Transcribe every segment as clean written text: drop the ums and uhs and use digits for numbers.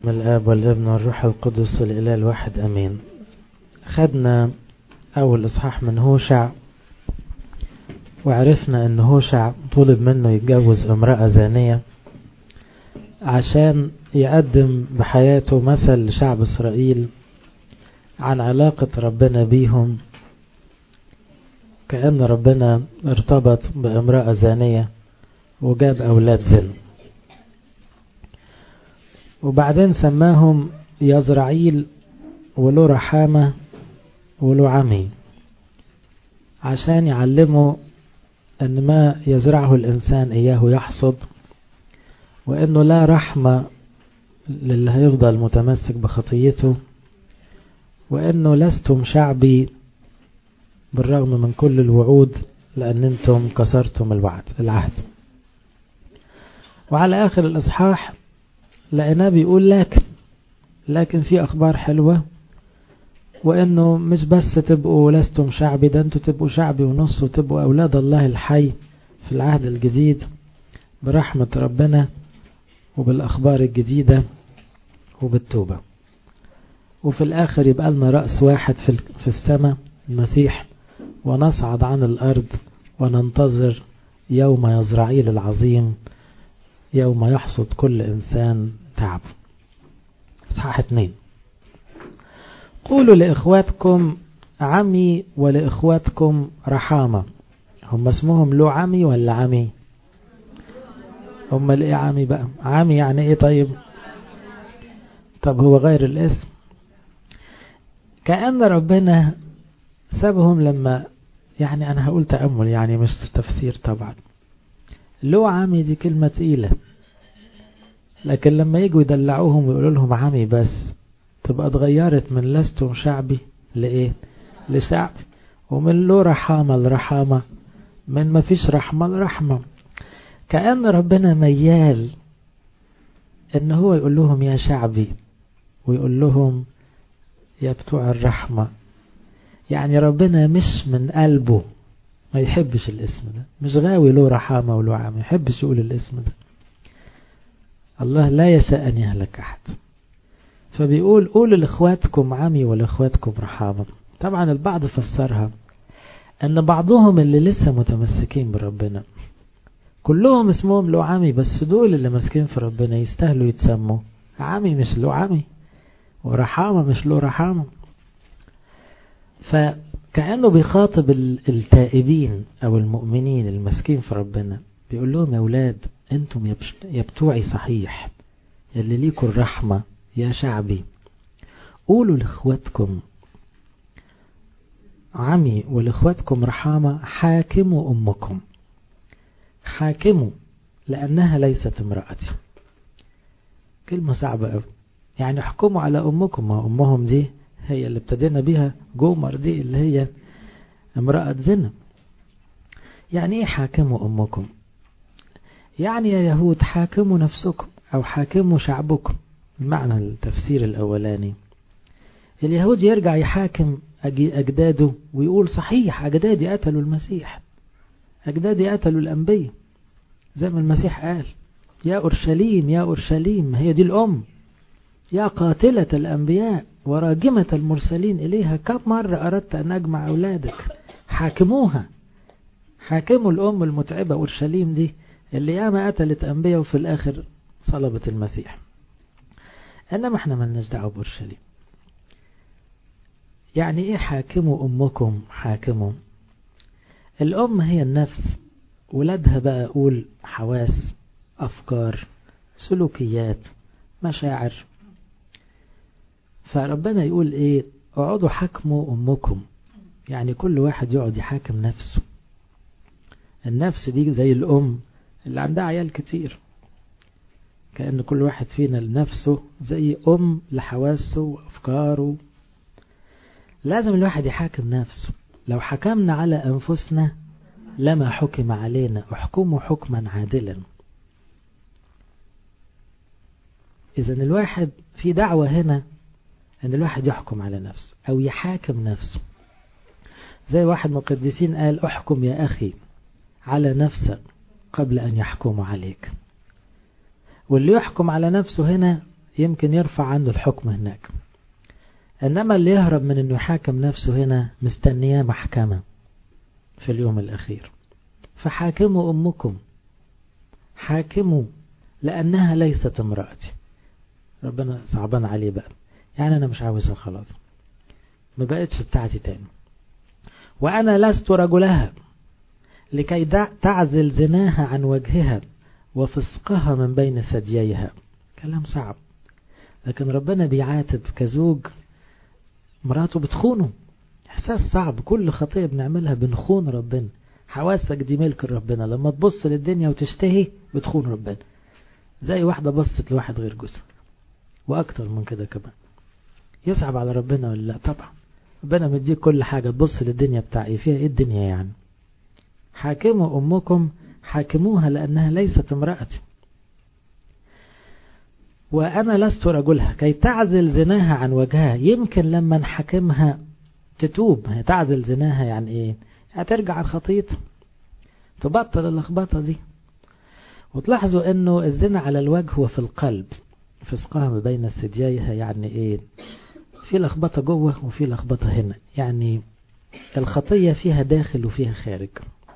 باسم الآب والابن والروح القدس والإله الواحد أمين. خدنا أول إصحاح من هوشع، وعرفنا أن هوشع طلب منه يتجوز امرأة زانية عشان يقدم بحياته مثل لشعب إسرائيل عن علاقة ربنا بيهم، كأن ربنا ارتبط بامرأة زانية وجاب أولاد زنا. وبعدين سماهم يزرعيل وله رحامة وله عمي، عشان يعلموا أن ما يزرعه الإنسان إياه يحصد، وأنه لا رحمة للي هيفضل متمسك بخطيته، وأنه لستم شعبي بالرغم من كل الوعود لأن أنتم كسرتم العهد. وعلى آخر الإصحاح لقيناه بيقول لكن في أخبار حلوة، وأنه مش بس تبقوا لستم شعبي، ده أنتوا تبقوا شعبي ونص، وتبقوا أولاد الله الحي في العهد الجديد برحمة ربنا وبالأخبار الجديدة وبالتوبة. وفي الآخر يبقى لنا رأس واحد في السماء المسيح، ونصعد عن الأرض وننتظر يوم يزرعيل العظيم، يوم يحصد كل إنسان تعب. إصحاح 2. قولوا لإخواتكم عمي ولإخواتكم رحامة. هم اسمهم له عمي ولا عمي؟ هم الايه عمي بقى؟ عمي يعني ايه؟ طب هو غير الاسم، كأن ربنا سابهم لما يعني أنا هقول تأمل يعني مش تفسير طبعا. له عمي دي كلمة تقيلة، لكن لما يجوا يدلعوهم ويقولوا لهم عمي بس تبقى اتغيرت من لستم شعبي لإيه؟ لشعب. ومن له رحامة لرحامة، من ما فيش رحمة لرحمة. كأن ربنا ميال ان هو يقول لهم يا شعبي، ويقول لهم يا بتوع الرحمة. يعني ربنا مش من قلبه ما يحبش الاسم ده، مش غاوي له رحامة وله عام، ما يحبش يقول الاسم ده. الله لا يشاء أن يهلك أحد، فبيقول قولوا لإخواتكم عمي ولإخواتكم رحامة. طبعا البعض فسرها أن بعضهم اللي لسه متمسكين بربنا كلهم اسمهم له عمي، بس دول اللي ماسكين في ربنا يستاهلوا يتسموا عمي مش له عمي، ورحامة مش له رحامة. فكأنه بيخاطب التائبين أو المؤمنين المسكين في ربنا، بيقول لهم يا أولاد أنتم يا بتوعي صحيح، يلي ليكوا الرحمة يا شعبي. قولوا لإخواتكم عمي ولإخواتكم رحامة، حاكموا أمكم. حاكموا لأنها ليست امرأتي. كلمة صعبة أوي، يعني احكموا على أمكم. ما أمهم دي هي اللي ابتدينا بيها جومر، دي اللي هي امرأة زنا. يعني ايه حاكموا أمكم؟ يعني يا يهود حاكموا نفسكم أو حاكموا شعبكم. المعنى التفسير الأولاني، اليهود يرجع يحاكم أجداده ويقول صحيح أجدادي قتلوا المسيح، أجدادي قتلوا الأنبياء، زي ما المسيح قال يا أورشليم يا أورشليم، هي دي الأم، يا قاتلة الأنبياء وراجمة المرسلين إليها، كم مرة أردت أن أجمع أولادك. حاكموها، حاكموا الأم المتعبة أورشليم دي اللي ياما قتلت أنبياء وفي الآخر صلبت المسيح. إنما احنا ملناش دعوة بأورشليم. يعني إيه حاكموا أمكم؟ حاكموا الأم هي النفس، ولادها بقى أقول حواس، أفكار، سلوكيات، مشاعر. فربنا يقول إيه؟ اقعدوا حاكموا أمكم، يعني كل واحد يقعد يحاكم نفسه. النفس دي زي الأم اللي عندها عيال كتير، كأن كل واحد فينا لنفسه زي أم لحواسه وأفكاره. لازم الواحد يحاكم نفسه. لو حكمنا على أنفسنا لما حكم علينا، احكموا حكما عادلا. إذن الواحد في دعوة هنا أن الواحد يحكم على نفسه أو يحاكم نفسه. زي واحد من القديسين قال احكم يا أخي على نفسك قبل أن يحكموا عليك. واللي يحكم على نفسه هنا يمكن يرفع عنه الحكم هناك. إنما اللي يهرب من أنه يحاكم نفسه هنا مستنياه محكمة في اليوم الأخير. فحاكموا أمكم، حاكموا لأنها ليست امرأتي. ربنا صعبان عليه بقى، يعني أنا مش عاوزها خلاص، ما بقتش بتاعتي تاني. وأنا لست رجلها لكي تعزل زناها عن وجهها وفسقها من بين ثدييها. كلام صعب، لكن ربنا بيعاتب كزوج مراته بتخونه. إحساس صعب، كل خطية بنعملها بنخون ربنا. حواسك دي ملك ربنا، لما تبص للدنيا وتشتهي بتخون ربنا، زي واحدة بصت لواحد غير جوزها وأكتر من كده كمان. يصعب على ربنا ولا لا؟ طبعا. ربنا مديك كل حاجة، تبص للدنيا بتاعي فيها ايه الدنيا يعني. حاكموا أمكم، حاكموها لأنها ليست امرأتي. وأنا لست رجلها كي تعزل زناها عن وجهها. يمكن لما نحكمها تتوب. هي تعزل زناها يعني ايه؟ هترجع عن خطيتها، تبطل اللخبطة دي. وتلاحظوا انه الزنا على الوجه وفي القلب، فسقها ما بين ثدييها يعني ايه؟ في لخبطة جوه وفي لخبطة هنا، يعني الخطية فيها داخل وفيها خارج.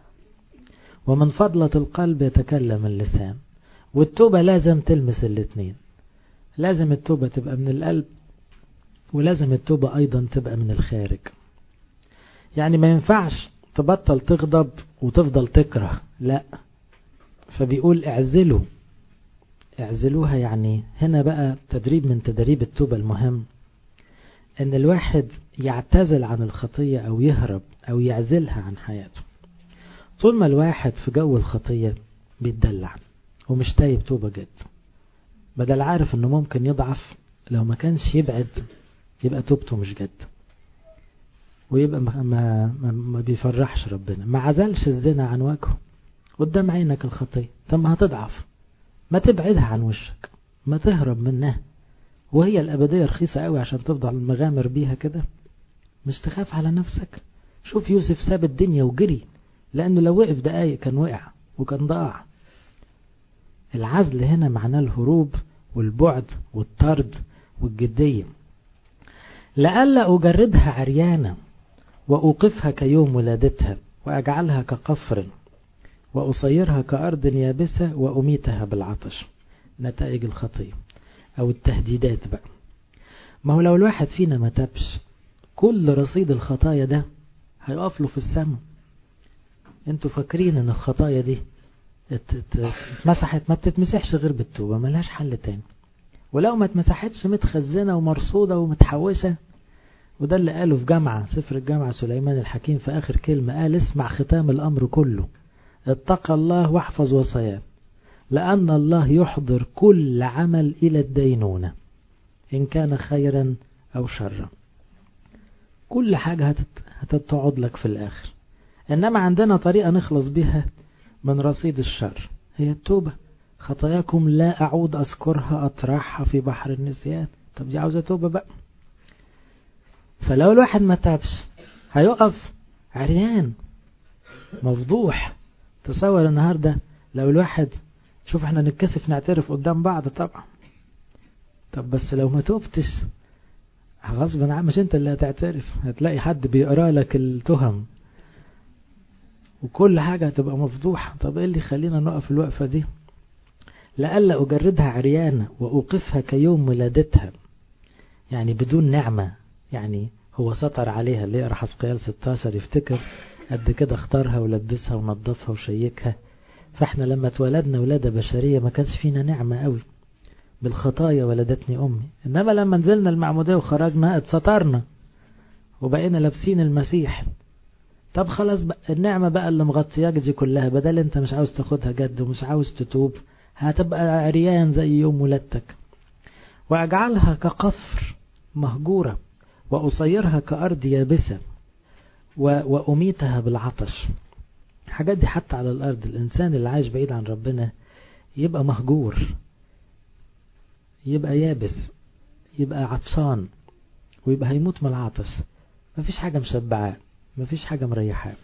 ومن فضلة القلب يتكلم اللسان. والتوبة لازم تلمس الاثنين، لازم التوبة تبقى من القلب ولازم التوبة ايضا تبقى من الخارج. يعني ما ينفعش تبطل تغضب وتفضل تكره، لا. فبيقول اعزلوها. يعني هنا بقى تدريب من تدريب التوبة المهم، ان الواحد يعتزل عن الخطية او يهرب او يعزلها عن حياته. طول ما الواحد في جو الخطية بيتدلع ومش تايب توبة جد، بدل عارف انه ممكن يضعف لو ما كانش يبعد، يبقى توبته مش جد، ويبقى ما بيفرحش ربنا. ما عزلش الزنا عن وجهه قدام عينك الخطية، طب ما هتضعف. ما تبعدها عن وشك، ما تهرب منها. وهي الأبدية رخيصة قوي عشان تفضل مغامر بيها كده. مش تخاف على نفسك؟ شوف يوسف ساب الدنيا وجري، لأنه لو وقف دقايق كان وقع وكان ضاع. العزل هنا معناه الهروب والبعد والطرد والجدية. لألا أجردها عريانة وأوقفها كيوم ولادتها وأجعلها كقفر وأصيرها كأرض يابسة وأميتها بالعطش. نتائج الخطية أو التهديدات بقى. ما هو لو الواحد فينا ما تابش، كل رصيد الخطايا ده هيقف له في السماء. انتوا فاكرين ان الخطايا دي اتمسحت؟ ما بتتمسحش غير بالتوبة، ملهاش حل تاني. ولو ما اتمسحتش متخزنة ومرصودة ومتحوسة. وده اللي قاله في جامعة، سفر الجامعة سليمان الحكيم في آخر كلمة قال: اسمع ختام الأمر كله، اتقى الله واحفظ وصاياه، لأن الله يحضر كل عمل إلى الدينونة إن كان خيرا أو شرا. كل حاجة هتتقعد لك في الآخر. إنما عندنا طريقة نخلص بها من رصيد الشر، هي التوبة. خطاياكم لا أعود أذكرها أطرحها في بحر النسيان. طب دي عاوزة توبة بقى. فلو الواحد ما تابش هيقف عريان مفضوح. تصور النهاردة لو الواحد، شوف احنا نتكسف نعترف قدام بعض طبعا، طب بس لو ما توبتش غصبا عنك، مش انت اللي هتعترف، هتلاقي حد بيقرا لك التهم وكل حاجة هتبقى مفضوحة. طب ايه اللي يخلينا نقف الوقفة دي؟ لألا أجردها عريانة وأوقفها كيوم ولادتها، يعني بدون نعمة. يعني هو سطر عليها. اللي يقرأ حزقيال 16 يفتكر قد كده اختارها ولبسها ونظفها وشيكها. فاحنا لما اتولدنا ولادة بشرية ما كانش فينا نعمة قوي، بالخطايا ولدتني أمي. إنما لما نزلنا المعمودية وخرجنا اتسطرنا وبقينا لابسين المسيح. طب خلاص بقى النعمة بقى اللي مغطياك دي كلها، بدل انت مش عاوز تاخدها جد ومش عاوز تتوب، هتبقى عريان زي يوم ولادتك. وأجعلها كقفر مهجورة وأصيرها كأرض يابسة وأميتها بالعطش. الحاجات دي حتى على الأرض، الإنسان اللي عايش بعيد عن ربنا يبقى مهجور، يبقى يابس، يبقى عطشان، ويبقى هيموت من العطش. مفيش حاجة مشبعاه، مفيش حاجة مريحاه.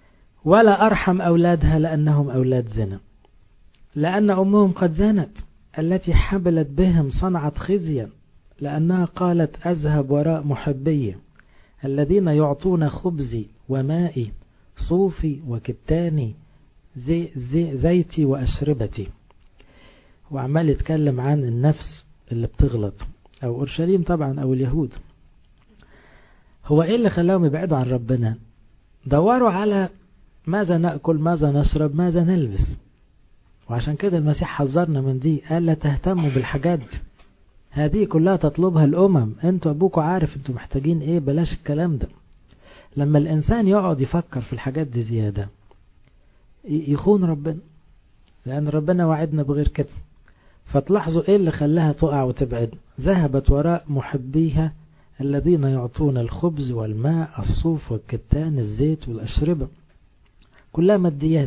ولا أرحم أولادها لأنهم أولاد زنا، لأن أمهم قد زنت التي حبلت بهم صنعت خزيا، لأنها قالت أذهب وراء محبي الذين يعطون خبزي ومائي صوفي وكتاني زيتي وأشربتي. وعمال يتكلم عن النفس اللي بتغلط، أو أورشليم طبعا أو اليهود. هو إيه اللي خلاهم يبعدوا عن ربنا؟ دوروا على ماذا نأكل، ماذا نشرب، ماذا نلبس. وعشان كده المسيح حذرنا من دي، قال لا تهتموا بالحاجات دي، هذه كلها تطلبها الأمم، انتوا أبوكوا عارف انتوا محتاجين ايه، بلاش الكلام ده. لما الإنسان يقعد يفكر في الحاجات دي زيادة يخون ربنا، لأن ربنا وعدنا بغير كده. فتلاحظوا ايه اللي خلاها تقع وتبعد. ذهبت وراء محبيها الذين يعطون الخبز والماء الصوف والكتان الزيت والأشربة، كلها ماديات.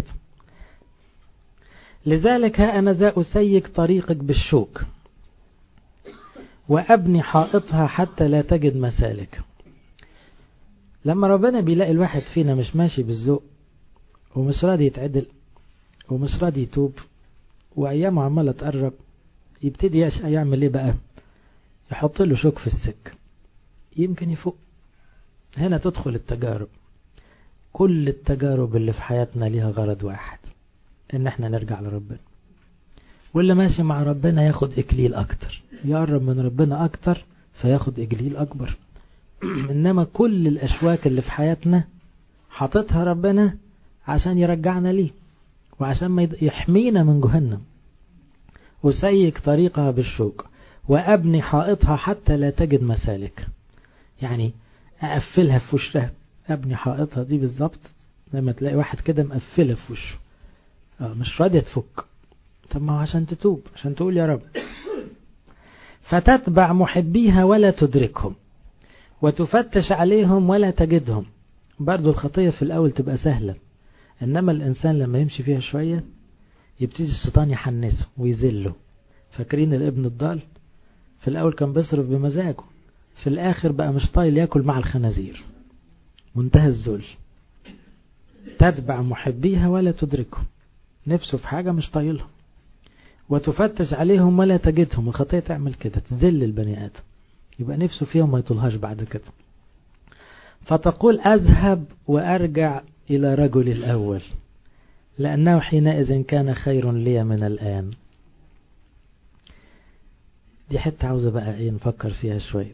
لذلك ها أنا ذا أسيك طريقك بالشوك وأبني حائطها حتى لا تجد مسالك. لما ربنا بيلاقي الواحد فينا مش ماشي بالذوق ومش راضي يتعدل ومش راضي يتوب وأيامه عمالة تقرب، يبتدي يعمل ايه بقى؟ يحط له شوك في السكة، يمكن يفوق. هنا تدخل التجارب. كل التجارب اللي في حياتنا ليها غرض واحد، ان احنا نرجع لربنا. واللي ماشي مع ربنا ياخد اكليل اكتر، يقرب من ربنا اكتر فياخد اكليل اكبر. انما كل الاشواك اللي في حياتنا حاططها ربنا عشان يرجعنا ليه، وعشان ما يحمينا من جهنم. وسيك طريقها بالشوك وابني حائطها حتى لا تجد مسالك، يعني اقفلها في وشها. ابني حائطها دي بالظبط لما تلاقي واحد كده مقفلها في وشه، مش راضية تفك. طب ما هو عشان تتوب، عشان تقول يا رب. فتتبع محبيها ولا تدركهم وتفتش عليهم ولا تجدهم. برضو الخطية في الأول تبقى سهلة، إنما الإنسان لما يمشي فيها شوية يبتدي الشيطان يحنسه ويذله. فاكرين الابن الضال؟ في الأول كان بيصرف بمزاجه، في الآخر بقى مش طايل يأكل مع الخنازير، منتهى الذل. تتبع محبيها ولا تدركهم، نفسه في حاجة مش طايلهم. وتفتش عليهم ولا تجدهم. الخطية تعمل كده، تذل البني آدم، يبقى نفسه فيهم ما يطولهاش بعد كده. فتقول أذهب وأرجع إلى رجل الأول لأنه حينئذ كان خير لي من الآن. دي حتة عاوزة بقى ايه نفكر فيها شوية.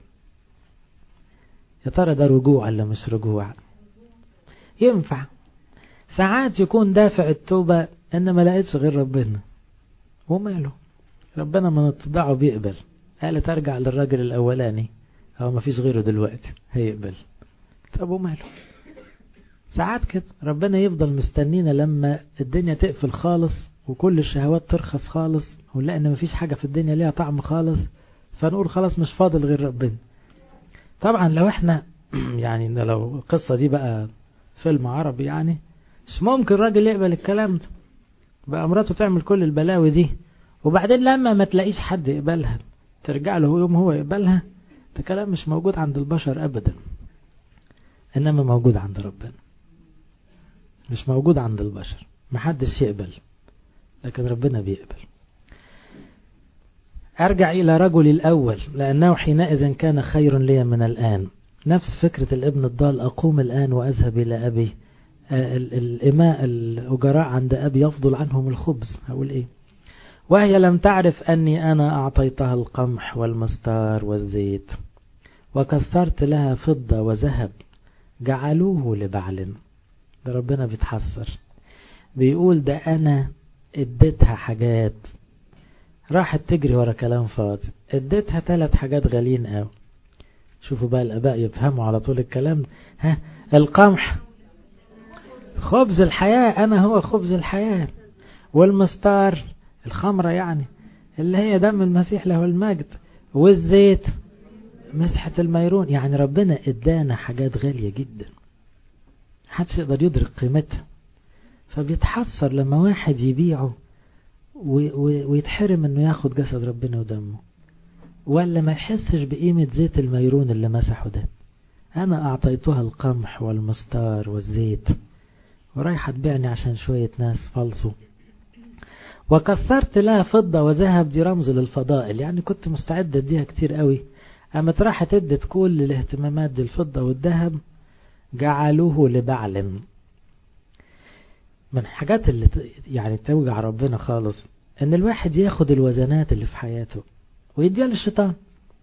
يا ترى ده رجوع ولا مش رجوع؟ ينفع ساعات يكون دافع التوبة ان ما لقيتش غير ربنا، وماله، ربنا من اتضاعه بيقبل. قال ترجع للراجل الاولاني، هو ما فيش غيره دلوقتي هيقبل. طب وماله، ساعات كده ربنا يفضل مستنينا لما الدنيا تقفل خالص وكل الشهوات ترخص خالص ونلاقي ان ما فيش حاجة في الدنيا ليها طعم خالص، فنقول خلاص مش فاضل غير ربنا. طبعا لو احنا يعني لو القصة دي بقى فيلم عربي، يعني مش ممكن الراجل يقبل الكلام ده، بقى مراته تعمل كل البلاوي دي وبعدين لما ما تلاقيش حد يقبلها ترجع له يوم هو يقبلها. ده كلام مش موجود عند البشر ابدا، انما موجود عند ربنا. مش موجود عند البشر، محدش يقبل، لكن ربنا بيقبل. أرجع إلى رجل الأول لأنه حينئذ كان خير لي من الآن. نفس فكرة الابن الضال، أقوم الآن وأذهب إلى أبي. الإماء الأجراء عند أبي يفضل عنهم الخبز. هقول إيه؟ وهي لم تعرف أني أنا أعطيتها القمح والمستار والزيت وكثرت لها فضة وذهب جعلوه لبعل. ده ربنا بيتحسر، بيقول ده أنا اديتها حاجات راحت تجري ورا كلام فاضي. اديتها 3 حاجات غاليين قوي. شوفوا بقى الآباء يفهموا على طول الكلام. القمح خبز الحياة، أنا هو خبز الحياة. والمستار الخمرة يعني اللي هي دم المسيح له المجد. والزيت مسحة الميرون. يعني ربنا ادانا حاجات غالية جدا محدش يقدر يدرك قيمتها. فبيتحسر لما واحد يبيعه ويتحرم انه ياخد جسد ربنا ودمه، ولا ما يحسش بقيمة زيت الميرون اللي مسحه ده. انا اعطيتها القمح والمستار والزيت ورايحة تبيعني عشان شوية ناس فلصوا. وكسرت لها فضة وذهب، دي رمز للفضائل، يعني كنت مستعد اديها كتير قوي، قامت راحت ادت كل الاهتمامات دي الفضة والذهب، جعلوه لبعل. من الحاجات اللي يعني توجع ربنا خالص ان الواحد ياخد الوزنات اللي في حياته ويديها للشيطان.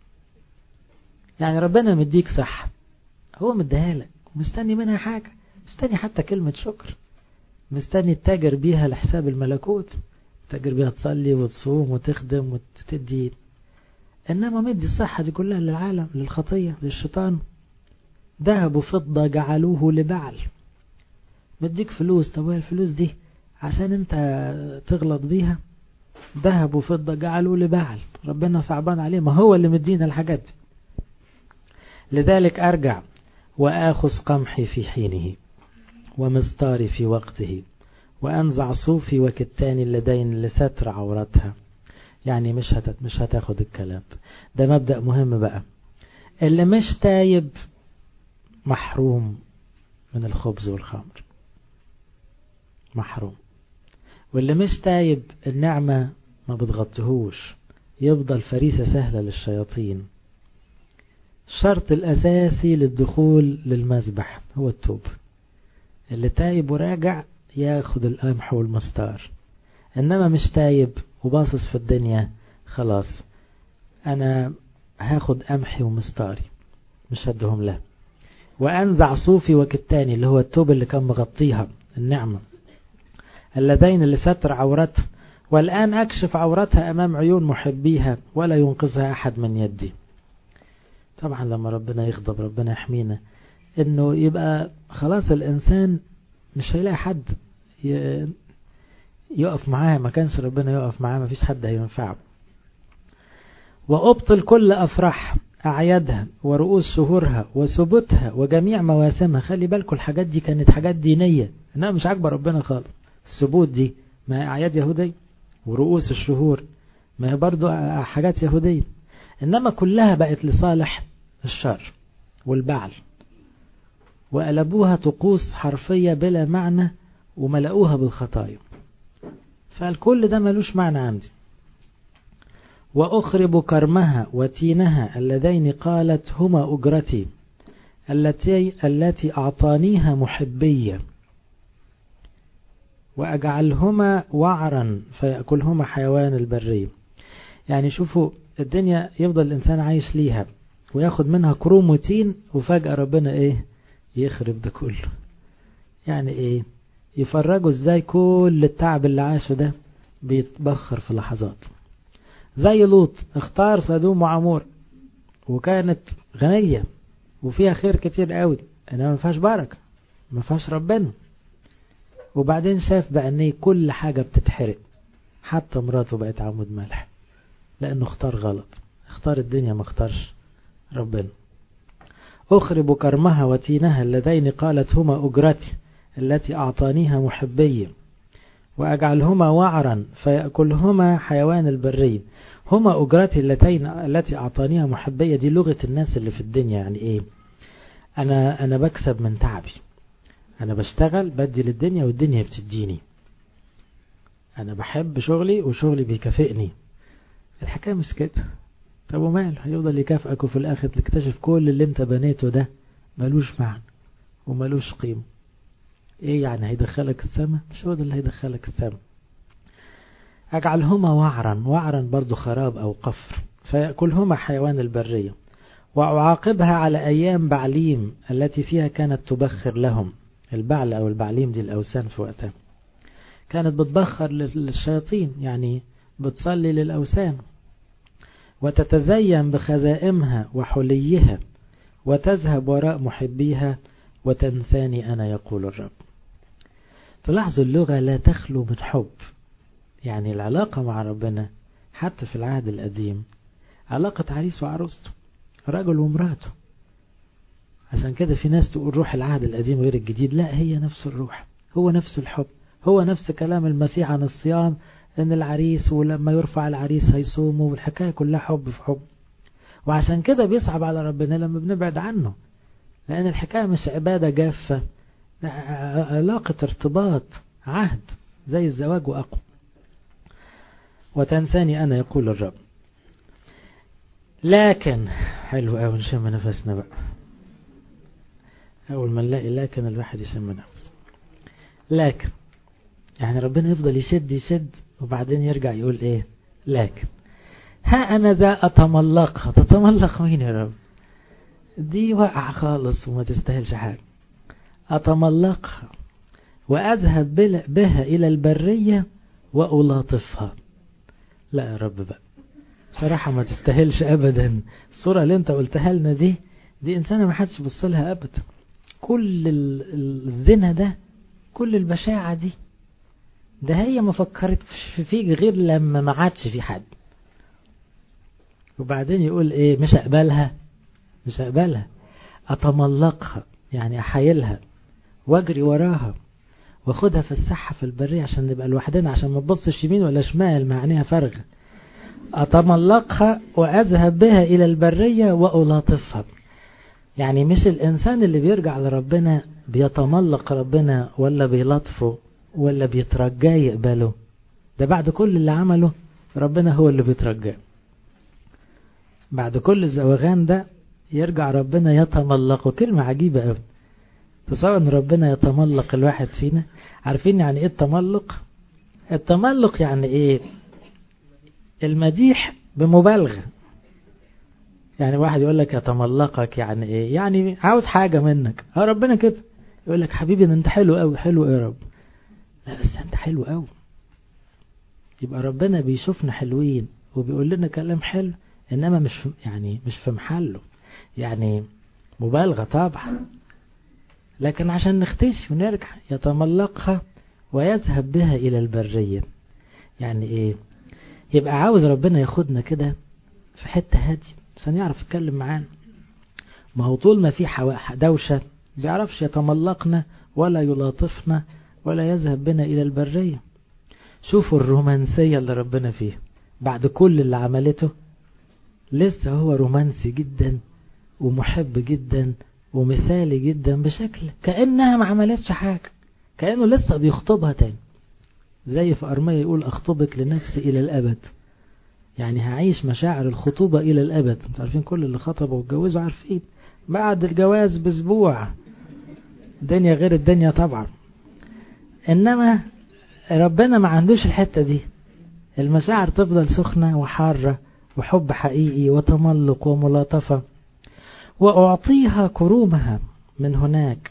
يعني ربنا مديك صحة، هو مديها لك مستني منها حاجة، مستني حتى كلمة شكر، مستني تتاجر بيها لحساب الملكوت، تتاجر بيها تصلي وتصوم وتخدم وتدي. انما مدي الصحة دي كلها للعالم، للخطية، للشيطان. ذهب وفضة جعلوه لبعل. مديك فلوس، طب الفلوس دي عشان انت تغلط بيها؟ ذهب وفضة جعلوه لبعل، ربنا صعبان عليه، ما هو اللي مدينا الحاجات دي. لذلك أرجع وآخذ قمحي في حينه ومستاري في وقته وأنزع صوفي وكتاني اللذين لستر عورتها. يعني مش هتاخد الكلام ده. مبدأ مهم بقى، اللي مش تايب محروم من الخبز والخمر، محروم. واللي مش تايب النعمة ما بتغطيهوش، يفضل فريسة سهلة للشياطين. الشرط الأساسي للدخول للمذبح هو التوب. اللي تايب وراجع ياخد القمح والمستار، إنما مش تايب وباصص في الدنيا، خلاص أنا هاخد قمحي ومستاري مش هدهم له. وأنزع صوفي وكتاني اللي هو التوب اللي كان مغطيها النعمة، اللذين اللي ستر عورتها، والآن أكشف عورتها أمام عيون محبيها ولا ينقذها أحد من يدي. طبعا لما ربنا يغضب، ربنا يحمينا، انه يبقى خلاص الانسان مش هيلاقي حد يقف معاه، ما كانش ربنا يقف معاه ما فيش حد هينفعه. وأبطل كل أفراح أعيادها ورؤوس شهورها وسبوتها وجميع مواسمها. خلي بالكم الحاجات دي كانت حاجات دينية، انها مش عاجبة ربنا خالص. السبوت دي ما هي أعياد يهودية، ورؤوس الشهور ما هي برضو حاجات يهودية، إنما كلها بقت لصالح الشر والبعل، وقلبوها طقوس حرفية بلا معنى وملأوها بالخطايا. فالكل ده ملوش معنى عندي. وأخرب كرمها وتينها اللذين قالت هما أجرتي التي أعطانيها محبية، وأجعلهما وعرا فيأكلهما حيوان البرية. يعني شوفوا الدنيا يفضل الإنسان عايش ليها وياخد منها كروم وتين، وفجأة ربنا إيه؟ يخرب ده كله. يعني إيه؟ يفرجوا إزاي كل التعب اللي عاشه ده بيتبخر في لحظات. زي لوط اختار سدوم وعمور، وكانت غنية وفيها خير كتير قوي، انما ما فيهاش بركة، ما فيهاش ربنا. وبعدين شاف بقى ان كل حاجة بتتحرق، حتى مراته بقت عمود ملح، لانه اختار غلط، اختار الدنيا ما اختارش ربنا. أخرب كرمها وتينها اللذين قالت هما أجرتي التي أعطانيها محبية، وأجعلهما وعرا فيأكلهما حيوان البرية. هما أجرتي التي أعطانيها محبية، دي لغة الناس اللي في الدنيا. يعني إيه؟ أنا بكسب من تعبي، أنا بشتغل بدي للدنيا والدنيا بتديني، أنا بحب شغلي وشغلي بيكافئني. الحكاية مش كده. طب ومال هيفضل يكافئك وفي الآخر تكتشف كل اللي انت بنيته ده ملوش معنى وملوش قيمة. ايه يعني هيدخلك السماء؟ مش هو ده اللي هيدخلك السماء. أجعلهما وعرا، وعرا برضو خراب أو قفر، فيأكلهما حيوان البرية. وأعاقبها على أيام بعليم التي فيها كانت تبخر لهم. البعل أو البعليم دي الأوثان في وقتها كانت بتبخر للشياطين، يعني بتصلي للأوثان. وتتزين بخزائمها وحليها وتذهب وراء محبيها وتنساني أنا يقول الرب. تلاحظوا اللغة لا تخلو من حب. يعني العلاقة مع ربنا حتى في العهد القديم علاقة عريس وعروسته، رجل ومراته. عشان كده في ناس تقول روح العهد القديم غير الجديد، لا، هي نفس الروح، هو نفس الحب، هو نفس كلام المسيح عن الصيام، ان العريس ولما يرفع العريس هيصوموا، والحكاية كلها حب في حب. وعشان كده بيصعب على ربنا لما بنبعد عنه، لأن الحكاية مش عبادة جافة، علاقة ارتباط، عهد زي الزواج وأقوى. وتنساني أنا يقول الرب. لكن حلو أوي، نشم نفسنا بقى. أول ما نلاقي لكن الواحد يشم نفسه. لكن يعني ربنا يفضل يشد يشد وبعدين يرجع يقول إيه؟ لكن ها أنا ذا أتملقها. تتملق مين يا رب؟ دي وقع خالص وما تستاهلش حاجة. أتملقها وأذهب بها إلى البرية وألاطفها. لا يا رب بقى صراحة ما تستاهلش أبدا. الصورة اللي انت قلتها لنا دي إنسانة ما حدش بصلها أبدا. كل الزنا ده، كل البشاعة دي، ده هي ما فكرت فيك غير لما ما عادش في حد. وبعدين يقول ايه؟ مش هقبلها، مش هقبلها. أتملقها يعني أحايلها واجري وراها واخدها في الساحة في البرية عشان نبقى لوحدنا، عشان ما تبصش يمين ولا شمال معناها فارغة. أتملقها وأذهب بها إلى البرية وألاطفها. يعني مش الإنسان اللي بيرجع لربنا بيتملق ربنا ولا بيلطفه ولا بيترجاه يقبله. ده بعد كل اللي عمله ربنا هو اللي بيترجاه. بعد كل الزواغان ده يرجع ربنا يتملقه. كلمة عجيبة قوي. تصور ان ربنا يتملق الواحد فينا. عارفين يعني ايه التملق؟ التملق يعني ايه؟ المديح بمبالغة. يعني واحد يقول لك يتملقك يعني ايه؟ يعني عاوز حاجة منك. ربنا كده يقول لك حبيبي انت حلو قوي. حلو ايه يا رب؟ لا بس انت حلو قوي. يبقى ربنا بيشوفنا حلوين وبيقول لنا كلام حلو، انما مش في محله، يعني مبالغة طبعا، لكن عشان نختشي ونرجع. يتملقها ويذهب بها إلى البرية. يعني إيه؟ يبقى عاوز ربنا ياخدنا كده في حتة هادية عشان يعرف يتكلم معانا. ما هو طول ما في دوشة بيعرفش يتملقنا ولا يلاطفنا ولا يذهب بنا إلى البرية. شوفوا الرومانسية اللي ربنا فيها بعد كل اللي عملته، لسه هو رومانسي جدا ومحب جدا ومثالي جدا بشكل كأنها ما عملتش حاجة، كأنه لسه بيخطبها تاني. زي في أرمية يقول أخطبك لنفسي إلى الأبد. يعني هعيش مشاعر الخطوبة إلى الأبد. انتوا عارفين كل اللي خطبوا واتجوزوا عارفين بعد الجواز بأسبوع الدنيا غير الدنيا طبعا. إنما ربنا ما عندوش الحتة دي. المشاعر تفضل سخنة وحارة وحب حقيقي وتملق وملاطفة. وأعطيها كرومها من هناك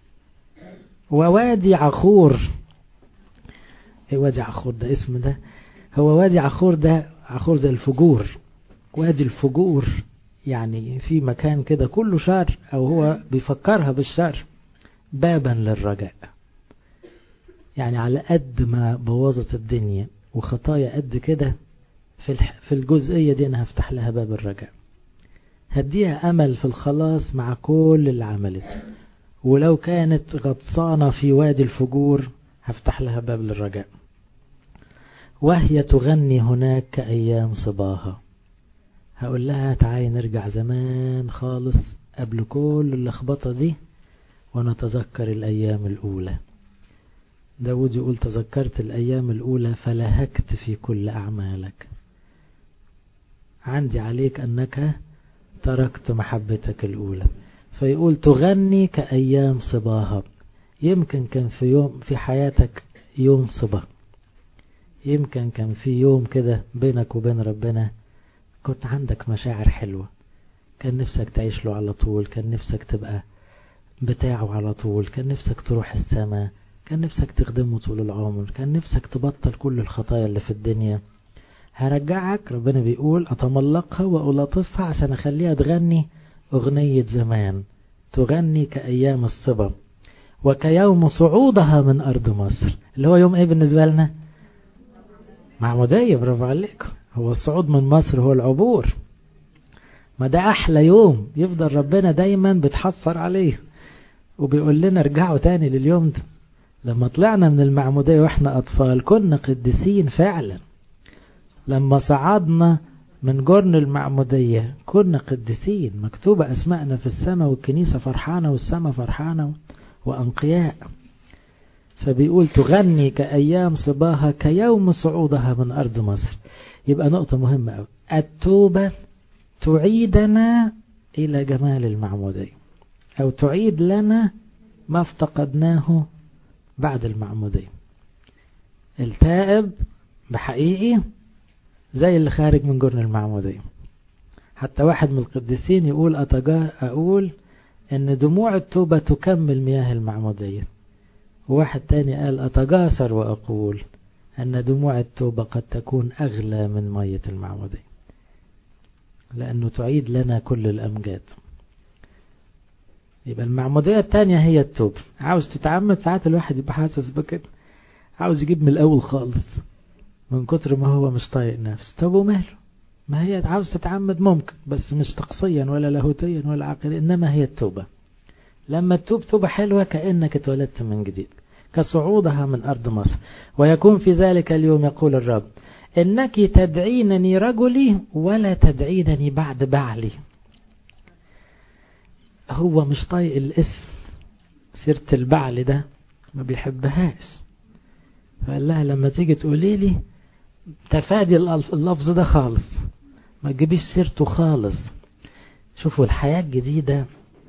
ووادي عخور. ايه وادي عخور ده؟ اسم ده هو وادي عخور. ده عخور زي الفجور، وادي الفجور يعني في مكان كده كله شر او هو بيفكرها بالشر. بابا للرجاء. يعني على قد ما بوظت الدنيا وخطايا قد كده في الجزئية دي انا هفتح لها باب الرجاء. هديها أمل في الخلاص مع كل اللي عملته. ولو كانت غطسانة في وادي الفجور هفتح لها باب للرجاء. وهي تغني هناك كأيام صباها. هقول لها تعالي نرجع زمان خالص قبل كل اللخبطة دي ونتذكر الأيام الأولى. داود يقول تذكرت الأيام الأولى فلهكت في كل أعمالك. عندي عليك أنك تركت محبتك الأولى. فيقول تغني كأيام صباها. يمكن كان في يوم في حياتك يوم صبا، يمكن كان في يوم كده بينك وبين ربنا كنت عندك مشاعر حلوة، كان نفسك تعيش له على طول، كان نفسك تبقى بتاعه على طول، كان نفسك تروح السماء، كان نفسك تخدمه طول العمر، كان نفسك تبطل كل الخطايا اللي في الدنيا. هرجعك. ربنا بيقول أتملقها وألاطفها عشان أخليها تغني أغنية زمان. تغني كأيام الصبا وكيوم صعودها من أرض مصر. اللي هو يوم إيه بالنسبة لنا؟ معمودية. برافو عليكم. هو الصعود من مصر هو العبور. ما ده أحلى يوم يفضل ربنا دايما بتحصر عليه وبيقول لنا ارجعوا تاني لليوم ده. لما طلعنا من المعمودية وإحنا أطفال كنا قديسين فعلا. لما صعدنا من جرن المعمودية كنا قديسين، مكتوبة أسماءنا في السماء والكنيسة فرحانة والسماء فرحانة وأنقياء. فبيقول تغني كأيام صباها كيوم صعودها من أرض مصر. يبقى نقطة مهمة أوي، التوبة تعيدنا إلى جمال المعمودية، أو تعيد لنا ما افتقدناه بعد المعمودية. التائب بحقيقي زي اللي خارج من جرن المعمودية. حتى واحد من القديسين يقول أقول أن دموع التوبة تكمل مياه المعمودية. وواحد تاني قال أتجاسر وأقول أن دموع التوبة قد تكون أغلى من مية المعمودية، لأنه تعيد لنا كل الأمجاد. يبقى المعمودية التانية هي التوبة. عاوز تتعمد، ساعات الواحد يبقى حاسس بكده، عاوز يجيب من الأول خالص من كتر ما هو مش طايق نفسه. طب وماله؟ ما هي عاوز تتعمد ممكن، بس مش تقصيا ولا لاهوتيا ولا عقليا، إنما هي التوبة. لما تتوب توبة حلوة كأنك اتولدت من جديد، كصعودها من أرض مصر. ويكون في ذلك اليوم يقول الرب إنك تدعينني رجلي ولا تدعينني بعد بعلي. هو مش طايق الاسم، سيرة البعل ده ما بيحبهاش، فقال لها لما تيجي تقولي لي تفادي اللفظ ده خالص، ما تجيبيش سيرته خالص. شوفوا الحياة الجديدة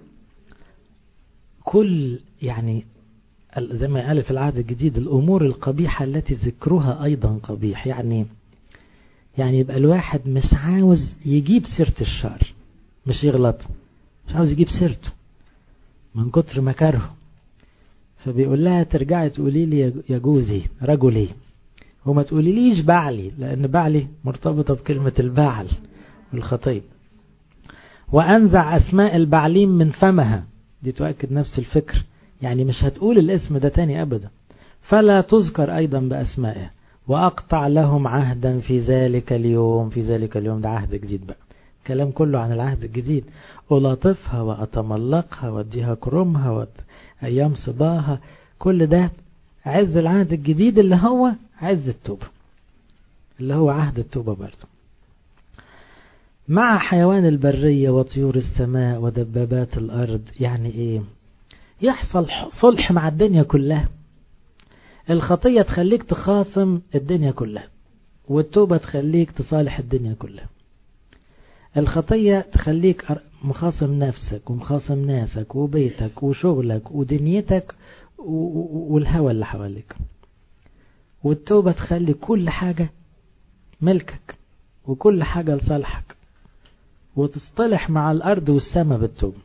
كل يعني زي ما قال في العهد الجديد الأمور القبيحة التي ذكرها أيضا قبيح. يعني يبقى الواحد مش عاوز يجيب سيرة الشر، مش يغلطه، مش عاوز يجيب سيرته من كتر ما كرهه. فبيقول لها ترجعي تقولي لي يا جوزي رجلي، وما تقولي ليش بعلي، لأن بعلي مرتبطة بكلمة البعل والخطيب. وأنزع أسماء البعليم من فمها، دي تؤكد نفس الفكر، يعني مش هتقول الاسم ده تاني أبدا. فلا تذكر أيضا بأسمائها، وأقطع لهم عهدا في ذلك اليوم. في ذلك اليوم ده عهد جديد بقى، كلام كله عن العهد الجديد. ألاطفها وأتملقها وأديها كرمها وأيام صباها، كل ده عز العهد الجديد اللي هو عز التوبة، اللي هو عهد التوبة برضه. مع حيوان البرية وطيور السماء ودبابات الأرض. يعني إيه؟ يحصل صلح مع الدنيا كلها. الخطية تخليك تخاصم الدنيا كلها، والتوبة تخليك تصالح الدنيا كلها. الخطية تخليك مخاصم نفسك ومخاصم ناسك وبيتك وشغلك ودنيتك والهوى اللي حواليك. والتوبة تخلي كل حاجة ملكك وكل حاجة لصالحك، وتصطلح مع الأرض والسماء بالتوبة.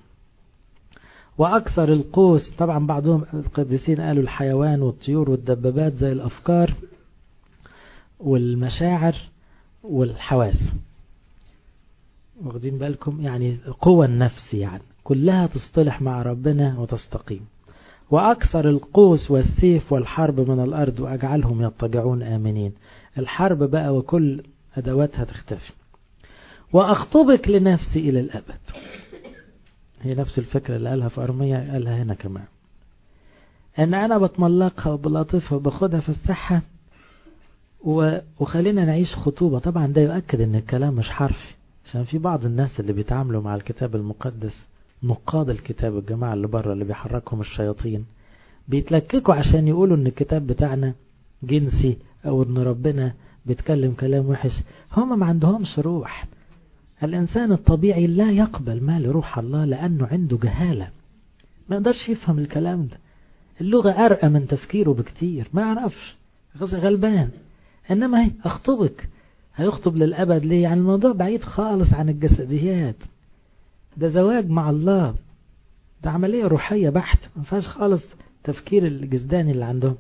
وأكثر القوس، طبعا بعضهم القديسين قالوا الحيوان والطيور والدبابات زي الأفكار والمشاعر والحواس، واخدين بالكم؟ يعني قوى النفس يعني كلها تصطلح مع ربنا وتستقيم. وأكثر القوس والسيف والحرب من الأرض وأجعلهم يضطجعون آمنين. الحرب بقى وكل أدواتها تختفي. وأخطبك لنفسي إلى الأبد. هي نفس الفكرة اللي قالها في أرمية قالها هنا كمان، أن أنا بتملقها وبلطفها وباخدها في السحة وخلينا نعيش خطوبة. طبعا ده يؤكد أن الكلام مش حرفي، عشان في بعض الناس اللي بيتعاملوا مع الكتاب المقدس، نقاد الكتاب الجماعة اللي بره اللي بيحركهم الشياطين، بيتلككوا عشان يقولوا أن الكتاب بتاعنا جنسي أو أن ربنا بيتكلم كلام وحش. هم ما عندهمش روح. الإنسان الطبيعي لا يقبل ما لروح الله لأنه عنده جهالة، ما يقدرش يفهم الكلام ده. اللغة أرقى من تفكيره بكتير، ما يعرفش، غلبان. إنما هي أخطبك، هيخطب للأبد ليه؟ يعني الموضوع بعيد خالص عن الجسديات، ده زواج مع الله، ده عملية روحية بحتة، ما فيهاش خالص تفكير الجسداني اللي عندهم.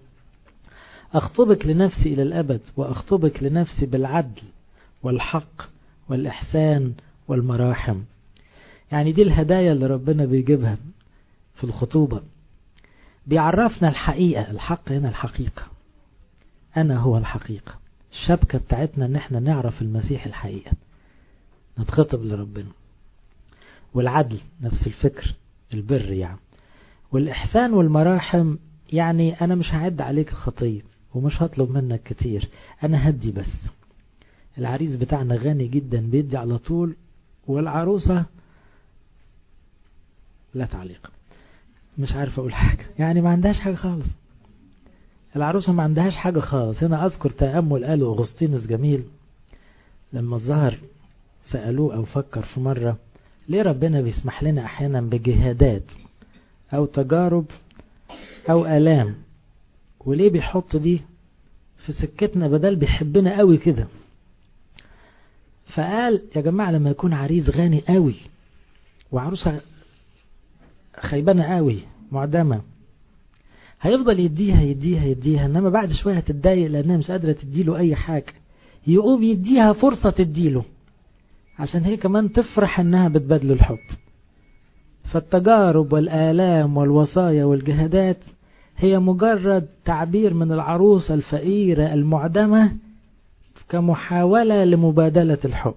أخطبك لنفسي إلى الأبد، وأخطبك لنفسي بالعدل والحق والإحسان والمراحم. يعني دي الهدايا اللي ربنا بيجيبها في الخطوبة، بيعرفنا الحقيقة. الحق هنا الحقيقة، أنا هو الحقيقة. الشبكة بتاعتنا ان احنا نعرف المسيح الحقيقة، نتخطب لربنا. والعدل نفس الفكر، البر يعني. والإحسان والمراحم، يعني أنا مش هعد عليك الخطية ومش هطلب منك كتير، أنا هدي بس. العريس بتاعنا غني جدا بيدي على طول، والعروسة لا تعليق، مش عارف أقول حاجة، يعني ما عندهاش حاجة خالص. العروسة ما عندهاش حاجة خالص. هنا أذكر تأمل قاله أغسطينوس جميل لما الظهر سألوه أو فكر في مرة ليه ربنا بيسمح لنا أحيانا بجهادات أو تجارب أو آلام، وليه بيحط دي في سكتنا بدل بيحبنا قوي كده. فقال يا جماعة لما يكون عريس غني قوي وعروسة خيبانة قوي معدمة، هيفضل يديها يديها يديها، انما بعد شوية هتتضايق لانها مش قادرة تديله اي حاجة، يقوم يديها فرصة تديله عشان هي كمان تفرح انها بتبادله الحب. فالتجارب والآلام والوصايا والجهادات هي مجرد تعبير من العروسة الفقيرة المعدمة كمحاولة لمبادلة الحب،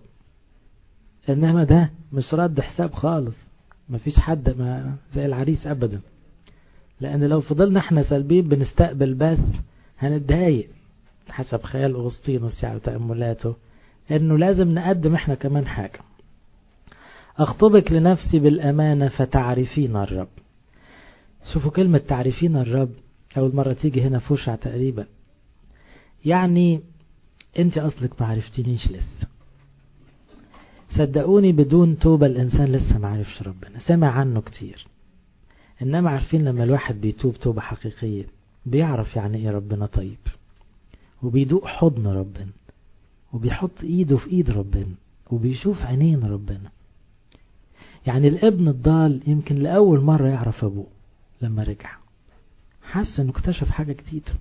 انما ده مش رد حساب خالص. مفيش حد ما زي العريس ابدا، لان لو فضلنا احنا سلبيين بنستقبل بس هنتضايق. حسب خيال أغسطينوس يعني تأملاته انه لازم نقدم احنا كمان حاجة. اخطبك لنفسي بالامانة فتعرفين الرب. شوفوا كلمة تعرفين الرب اول مرة تيجي هنا فوشع تقريبا، يعني انت اصلك ما عرفتنيش لسه. صدقوني بدون توبة الانسان لسه ما عرفش ربنا، سمع عنه كتير، انما عارفين لما الواحد بيتوب توبة حقيقية بيعرف يعني ايه ربنا طيب، وبيدوق حضن ربنا، وبيحط ايده في ايد ربنا، وبيشوف عينين ربنا. يعني الابن الضال يمكن لأول مرة يعرف ابوه لما رجع، حس انه اكتشف حاجة جديدة.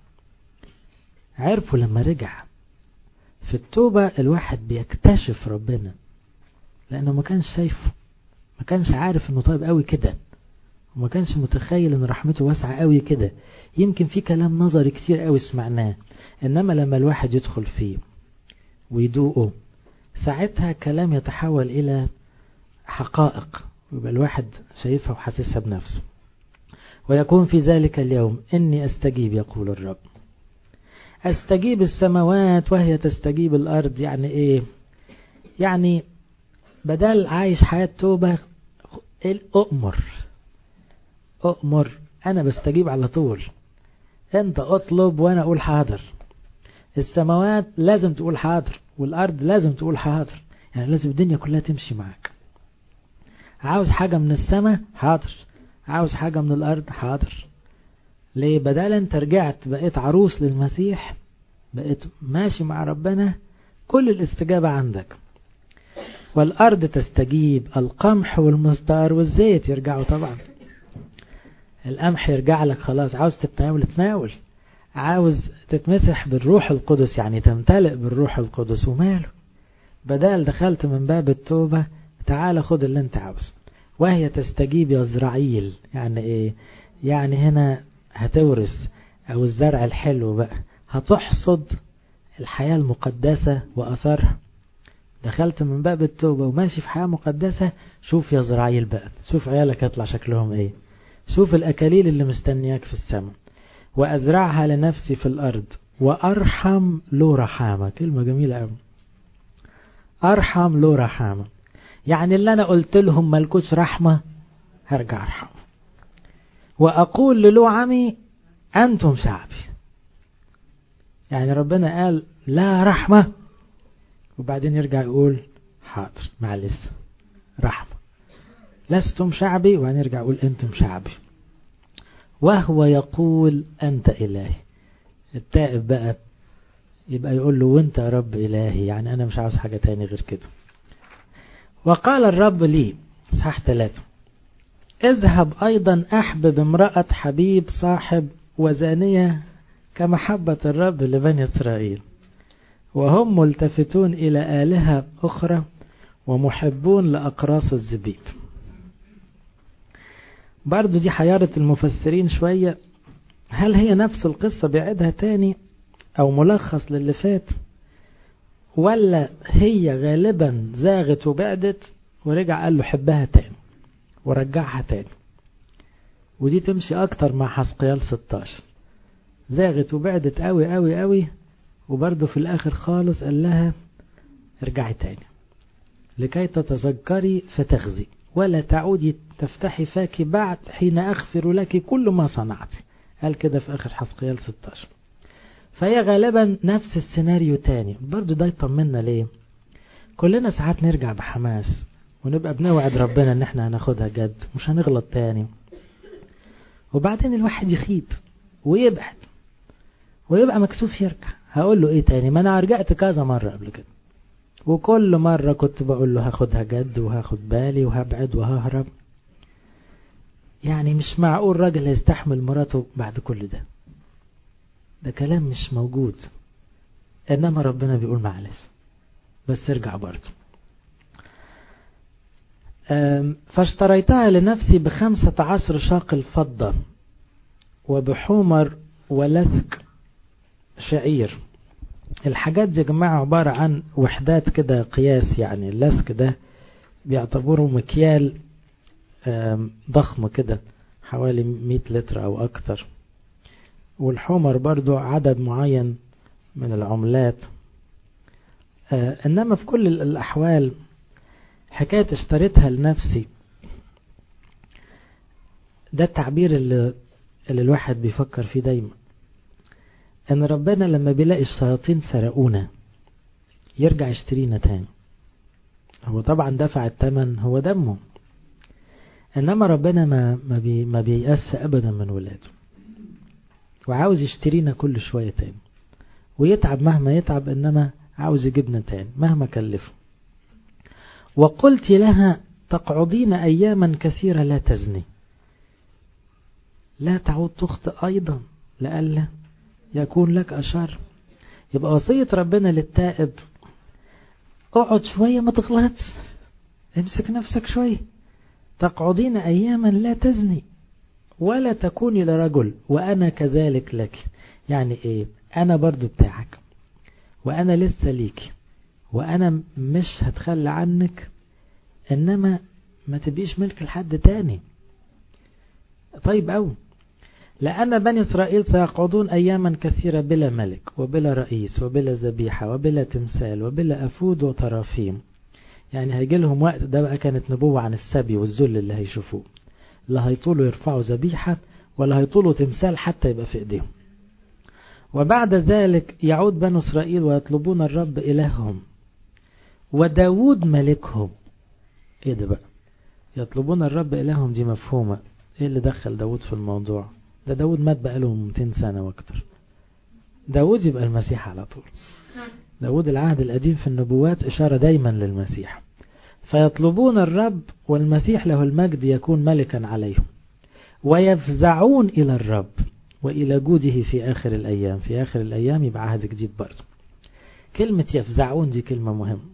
عرفه لما رجع. في التوبة الواحد بيكتشف ربنا لانه ما كانش شايفه، ما كانش عارف انه طيب قوي كده، وما كانش متخيل ان رحمته واسعة قوي كده. يمكن في كلام نظري كتير قوي سمعناه، انما لما الواحد يدخل فيه ويدوقه ساعتها كلام يتحول الى حقائق، ويبقى الواحد شايفها وحاسسها بنفسه. ويكون في ذلك اليوم اني استجيب يقول الرب. استجيب السماوات وهي تستجيب الارض. يعني ايه؟ يعني بدل عايش حياة توبة أؤمر أنا بستجيب على طول. أنت أطلب وأنا أقول حاضر. السماوات لازم تقول حاضر، والأرض لازم تقول حاضر. يعني لازم الدنيا كلها تمشي معك. عاوز حاجة من السماء حاضر، عاوز حاجة من الأرض حاضر. ليه؟ بدل أنت رجعت بقيت عروس للمسيح، بقيت ماشي مع ربنا، كل الاستجابة عندك. والأرض تستجيب، القمح والمستار والزيت يرجعوا طبعا. القمح يرجع لك خلاص، عاوز تتناول تناول، عاوز تتمسح بالروح القدس يعني تمتلئ بالروح القدس وماله. بدل دخلت من باب التوبة تعال خد اللي انت عاوز. وهي تستجيب يا زرعيل. يعني ايه؟ يعني هنا هتورث، او الزرع الحلو بقى هتحصد الحياة المقدسة وأثرها. دخلت من باب التوبة وماشي في حياة مقدسة، شوف يا زرعيل بقى، شوف عيالك يطلع شكلهم ايه، شوف الأكاليل اللي مستنياك في السماء. وأزرعها لنفسي في الأرض وأرحم له رحامة. كلمة جميلة أوي، أرحم له رحامة. يعني اللي أنا قلت لهم ملكوش رحمة هرجع أرحم. وأقول للو عمي أنتم شعبي. يعني ربنا قال لا رحمة، وبعدين يرجع يقول حاضر معلش رحمة. لستم شعبي، وبعدين يرجع يقول أنتم شعبي. وهو يقول أنت إلهي. التائب بقى يبقى يقول له وانت يا رب إلهي، يعني أنا مش عاوز حاجة تاني غير كده. وقال الرب لي صح 3: اذهب أيضا أحبب امرأة حبيب صاحب وزانية كمحبة الرب لبني إسرائيل، وهم ملتفتون إلى آلهة أخرى ومحبون لأقراص الزبيب. برضو دي حيارة المفسرين شوية، هل هي نفس القصة بيعيدها تاني أو ملخص للي فات، ولا هي غالبا زاغت وبعدت ورجع قال له حبها تاني ورجعها تاني. ودي تمشي أكتر مع حزقيال 16، زاغت وبعدت قوي قوي قوي، وبرضه في الآخر خالص قال لها ارجعي تاني لكي تتذكري فتخزي ولا تعودي تفتحي فاك بعد حين أغفر لك كل ما صنعت. قال كده في آخر حزقيال 16. فهي غالبا نفس السيناريو تاني. برضو ده يطمنا ليه؟ كلنا ساعات نرجع بحماس ونبقى بنوعد ربنا ان احنا هناخدها جد مش هنغلط تاني، وبعدين الواحد يخيب ويبعد ويبقى مكسوف يرجع. هقول له ايه تاني؟ ما انا رجعت كذا مرة قبل كده، وكل مرة كنت بقول له هاخدها جد وهاخد بالي وهبعد وههرب. يعني مش معقول راجل هيستحمل مراته بعد كل ده. ده كلام مش موجود. انما ربنا بيقول معلش بس ارجع برضه. فاشتريتها لنفسي ب15 شاقل فضة وبحمر ولثك شعير. الحاجات دي يا جماعة عبارة عن وحدات كده قياس، يعني اللثك ده بيعتبره مكيال ضخم كده حوالي 100 لتر او اكتر، والحمر برضو عدد معين من العملات. انما في كل الاحوال حكاية اشتريتها لنفسي ده التعبير اللي الواحد بيفكر فيه دايما، ان ربنا لما بيلاقي الشياطين سرقونا يرجع يشترينا تاني. هو طبعا دفع الثمن، هو دمه، انما ربنا ما بيأس ابدا من ولاده، وعاوز يشترينا كل شوية تاني، ويتعب مهما يتعب، انما عاوز يجيبنا تاني مهما كلفه. وقلت لها تقعدين اياما كثيرة لا تزني، لا تعود تخطئ ايضا لألا يكون لك اشر. يبقى وصية ربنا للتائب اقعد شوية ما تغلطش، امسك نفسك شوية. تقعدين اياما لا تزني ولا تكوني لرجل وانا كذلك لك. يعني ايه؟ انا برضو بتاعك، وانا لسه ليك، وانا مش هتخلى عنك، انما ما تبقيش ملك لحد تاني. طيب اوي. لأن بني إسرائيل سيقعدون أياما كثيرة بلا ملك وبلا رئيس وبلا ذبيحة وبلا تمثال وبلا أفود وطرافيم. يعني هيجي لهم وقت، ده بقى كانت نبوة عن السبي والذل اللي هيشوفوه، لا هيطولوا يرفعوا ذبيحة ولا هيطولوا تمثال حتى يبقى في ايديهم. وبعد ذلك يعود بنو إسرائيل ويطلبون الرب إلههم وداود ملكهم. ايه ده بقى؟ يطلبون الرب إلههم دي مفهومة. ايه اللي دخل داود في الموضوع ده؟ داود مات بقاله 200 سنة واكتر. داود يبقى المسيح على طول. داود العهد القديم في النبوات إشارة دايما للمسيح. فيطلبون الرب والمسيح له المجد يكون ملكا عليهم، ويفزعون إلى الرب وإلى جوده في آخر الأيام. في آخر الأيام يبقى عهد جديد برضه. كلمة يفزعون دي كلمة مهمة.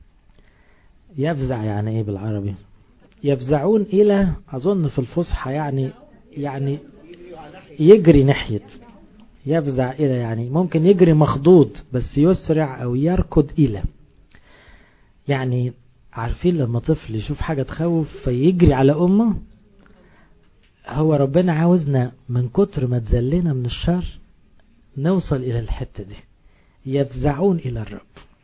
يفزع يعني ايه بالعربي؟ يفزعون إلى، أظن في الفصحى يعني يجري ناحية. يفزع إلى يعني ممكن يجري مخضوض بس يسرع أو يركض إلى. يعني عارفين لما طفل يشوف حاجة تخوف فيجري على أمه؟ هو ربنا عاوزنا من كتر ما تزلنا من الشر نوصل إلى الحتة دي. يفزعون إلى الرب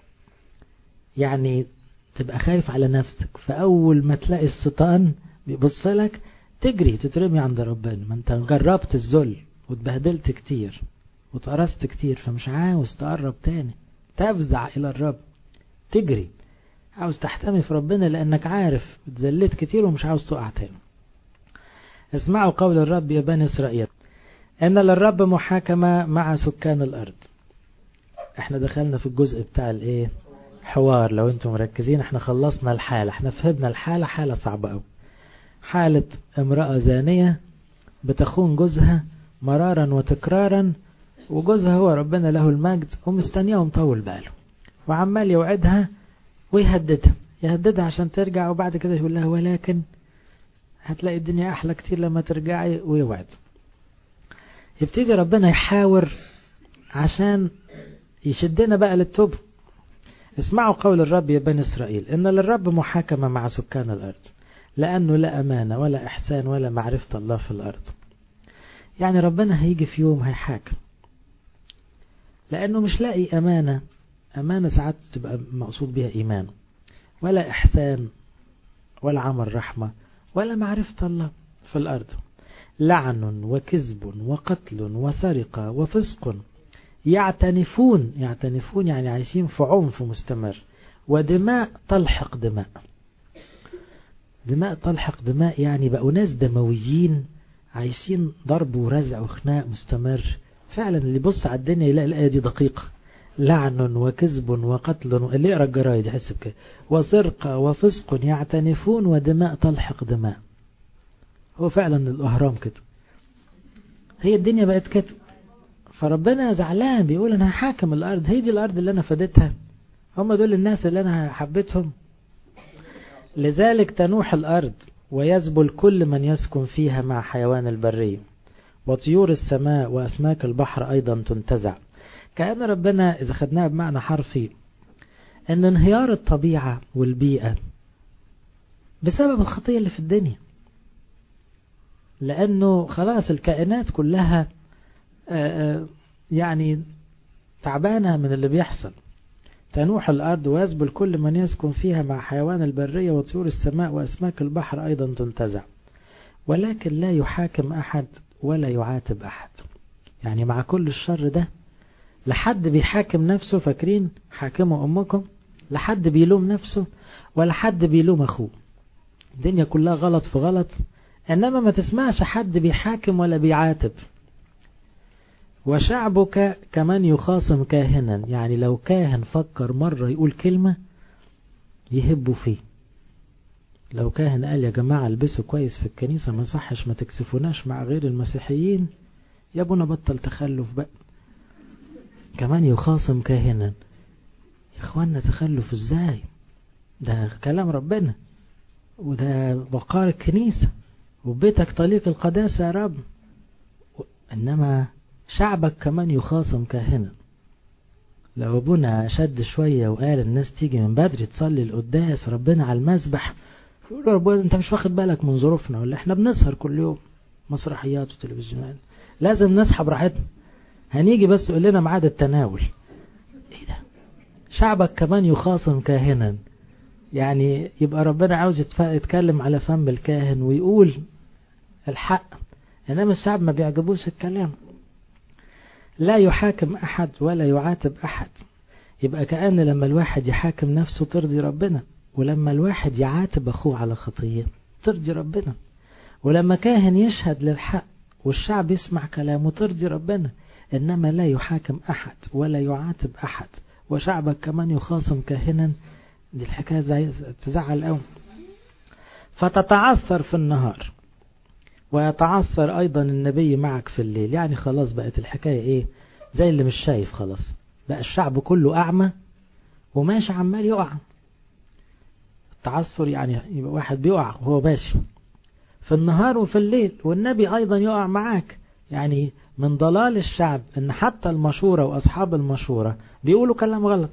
يعني تبقى خايف على نفسك، فأول ما تلاقي الشيطان بيبص لك تجري تترمي عند ربنا. ما انت جربت الذل واتبهدلت كتير واتقرصت كتير، فمش عاوز تقرب تاني. تفزع إلى الرب، تجري، عاوز تحتمي في ربنا لأنك عارف اتذلت كتير ومش عاوز تقع تاني. اسمعوا قول الرب يا بني إسرائيل إن للرب محاكمة مع سكان الأرض. احنا دخلنا في الجزء بتاع الايه حوار. لو انتم مركزين احنا خلصنا الحالة، احنا فهمنا الحالة. حالة صعبة قوي، حالة امرأة زانية بتخون جوزها مرارا وتكرارا، وجوزها هو ربنا له المجد ومستنيه ومطول باله وعمال يوعدها ويهددها عشان ترجع، وبعد كده يقول لها ولكن هتلاقي الدنيا احلى كتير لما ترجعي، ويوعد. يبتدي ربنا يحاور عشان يشدنا بقى للتوبة. اسمعوا قول الرب يا بني إسرائيل إن للرب محاكمة مع سكان الأرض، لأنه لا أمانة ولا إحسان ولا معرفة الله في الأرض. يعني ربنا هيجي في يوم هيحاكم، لأنه مش لاقي أمانة. أمانة ساعات تبقى مقصود بها إيمان، ولا إحسان ولا عمل رحمة ولا معرفة الله في الأرض. لعن وكذب وقتل وسرقة وفسق يعتنفون يعني عايشين في عنف مستمر، ودماء تلحق دماء. دماء تلحق دماء يعني بقوا ناس دمويين عايشين ضرب ورزع وخناق مستمر. فعلا اللي يبص على الدنيا يلاقي الآية دي دقيقة. لعن وكذب وقتل، اللي يقرأ الجرايد يحس بكده، وسرقة وفسق يعتنفون ودماء تلحق دماء. هو فعلا الأهرام كده، هي الدنيا بقت كده. فربنا زعلان بيقول أنا هحاكم الأرض، هي دي الأرض اللي أنا فديتها، هم دول الناس اللي أنا حبيتهم. لذلك تنوح الأرض ويذبل كل من يسكن فيها مع حيوان البرية، وطيور السماء وأسماك البحر أيضا تنتزع. كأن ربنا إذا خدناها بمعنى حرفي أن انهيار الطبيعة والبيئة بسبب الخطية اللي في الدنيا، لأنه خلاص الكائنات كلها يعني تعبانة من اللي بيحصل. تنوح الأرض ويذبل كل من يسكن فيها مع حيوان البرية وطيور السماء وأسماك البحر أيضا تنتزع، ولكن لا يحاكم أحد ولا يعاتب أحد. يعني مع كل الشر ده لحد بيحاكم نفسه، فاكرين حاكموا أمكم، لحد بيلوم نفسه ولا حد بيلوم أخوه. الدنيا كلها غلط في غلط، إنما ما تسمعش حد بيحاكم ولا بيعاتب. وشعبك كمن يخاصم كاهنا، يعني لو كاهن فكر مرة يقول كلمة يهبوا فيه. لو كاهن قال يا جماعة البسوا كويس في الكنيسة، ما صحش ما تكسفوناش مع غير المسيحيين، يا ابونا بطل تخلف بقى. كمان يخاصم كاهنا، يا اخوانا تخلف ازاي؟ ده كلام ربنا، وده وقار الكنيسة، وبيتك طليق القداسة يا رب. انما شعبك كمان يخاصم كاهنا. لو ابونا شد شوية وقال الناس تيجي من بدري تصلي القداس ربنا على المسبح، يقولوا ربنا انت مش واخد بالك من ظروفنا، ولا احنا بنسهر كل يوم مسرحيات وتلفزيونات، لازم نصحى براحتنا، هنيجي بس قول لنا ميعاد التناول. ايه ده؟ شعبك كمان يخاصم كاهنا، يعني يبقى ربنا عاوز يتكلم على فم الكاهن ويقول الحق، انما الشعب ما بيعجبوش الكلام. لا يحاكم أحد ولا يعاتب أحد. يبقى كأن لما الواحد يحاكم نفسه ترضي ربنا، ولما الواحد يعاتب أخوه على خطية ترضي ربنا، ولما كاهن يشهد للحق والشعب يسمع كلامه ترضي ربنا. إنما لا يحاكم أحد ولا يعاتب أحد، وشعبك كمان يخاصم كاهنا. دي الحكاية تزعل قوي. فتتعثر في النهار ويتعثر أيضا النبي معك في الليل. يعني خلاص بقت الحكاية إيه؟ زي اللي مش شايف، خلاص بقى الشعب كله أعمى وماشي عمال يقع. التعثر يعني يبقى واحد بيقع وهو ماشي في النهار وفي الليل، والنبي أيضا يقع معاك. يعني من ضلال الشعب إن حتى المشورة وأصحاب المشورة بيقولوا كلام غلط.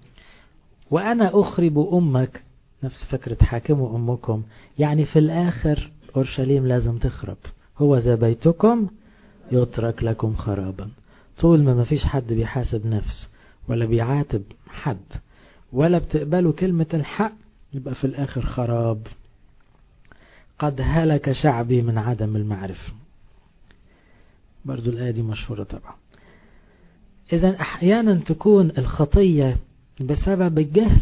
وأنا أخرب أمك، نفس فكرة حاكموا أمكم، يعني في الآخر أورشليم لازم تخرب. هو ذا بيتكم يترك لكم خرابا. طول ما فيش حد بيحاسب نفسه ولا بيعاتب حد ولا بتقبلوا كلمة الحق، يبقى في الآخر خراب. قد هلك شعبي من عدم المعرفة. برضو الآية دي مشهورة طبعا. إذن أحيانا تكون الخطية بسبب الجهل.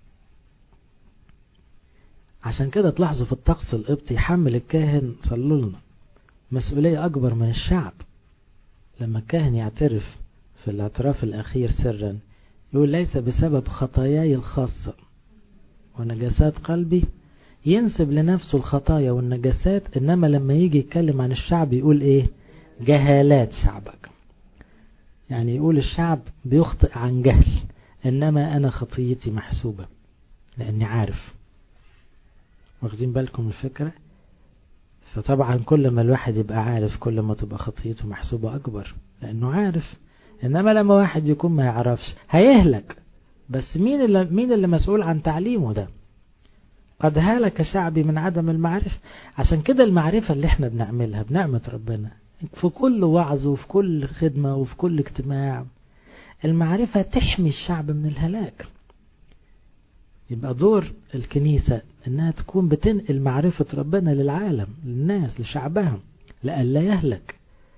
عشان كده تلاحظوا في الطقس القبطي يحمل الكاهن، صلوا لنا، مسؤولية أكبر من الشعب. لما الكاهن يعترف في الاعتراف الأخير سرا يقول ليس بسبب خطاياي الخاصة ونجاسات قلبي، ينسب لنفسه الخطايا والنجاسات. إنما لما يجي يتكلم عن الشعب يقول إيه؟ جهالات شعبك. يعني يقول الشعب بيخطئ عن جهل، إنما أنا خطيتي محسوبة لأني عارف. واخدين بالكم الفكرة؟ فطبعا كل ما الواحد يبقى عارف كل ما تبقى خطيته محسوبة أكبر، لأنه عارف. إنما لما واحد يكون ما يعرفش هيهلك. بس مين اللي مسؤول عن تعليمه ده؟ قد هلك شعبي من عدم المعرفة. عشان كده المعرفة اللي احنا بنعملها بنعمة ربنا في كل وعظ وفي كل خدمة وفي كل اجتماع، المعرفة تحمي الشعب من الهلاك. يبقى دور الكنيسة انها تكون بتنقل معرفة ربنا للعالم، للناس، لشعبها، لألا يهلك.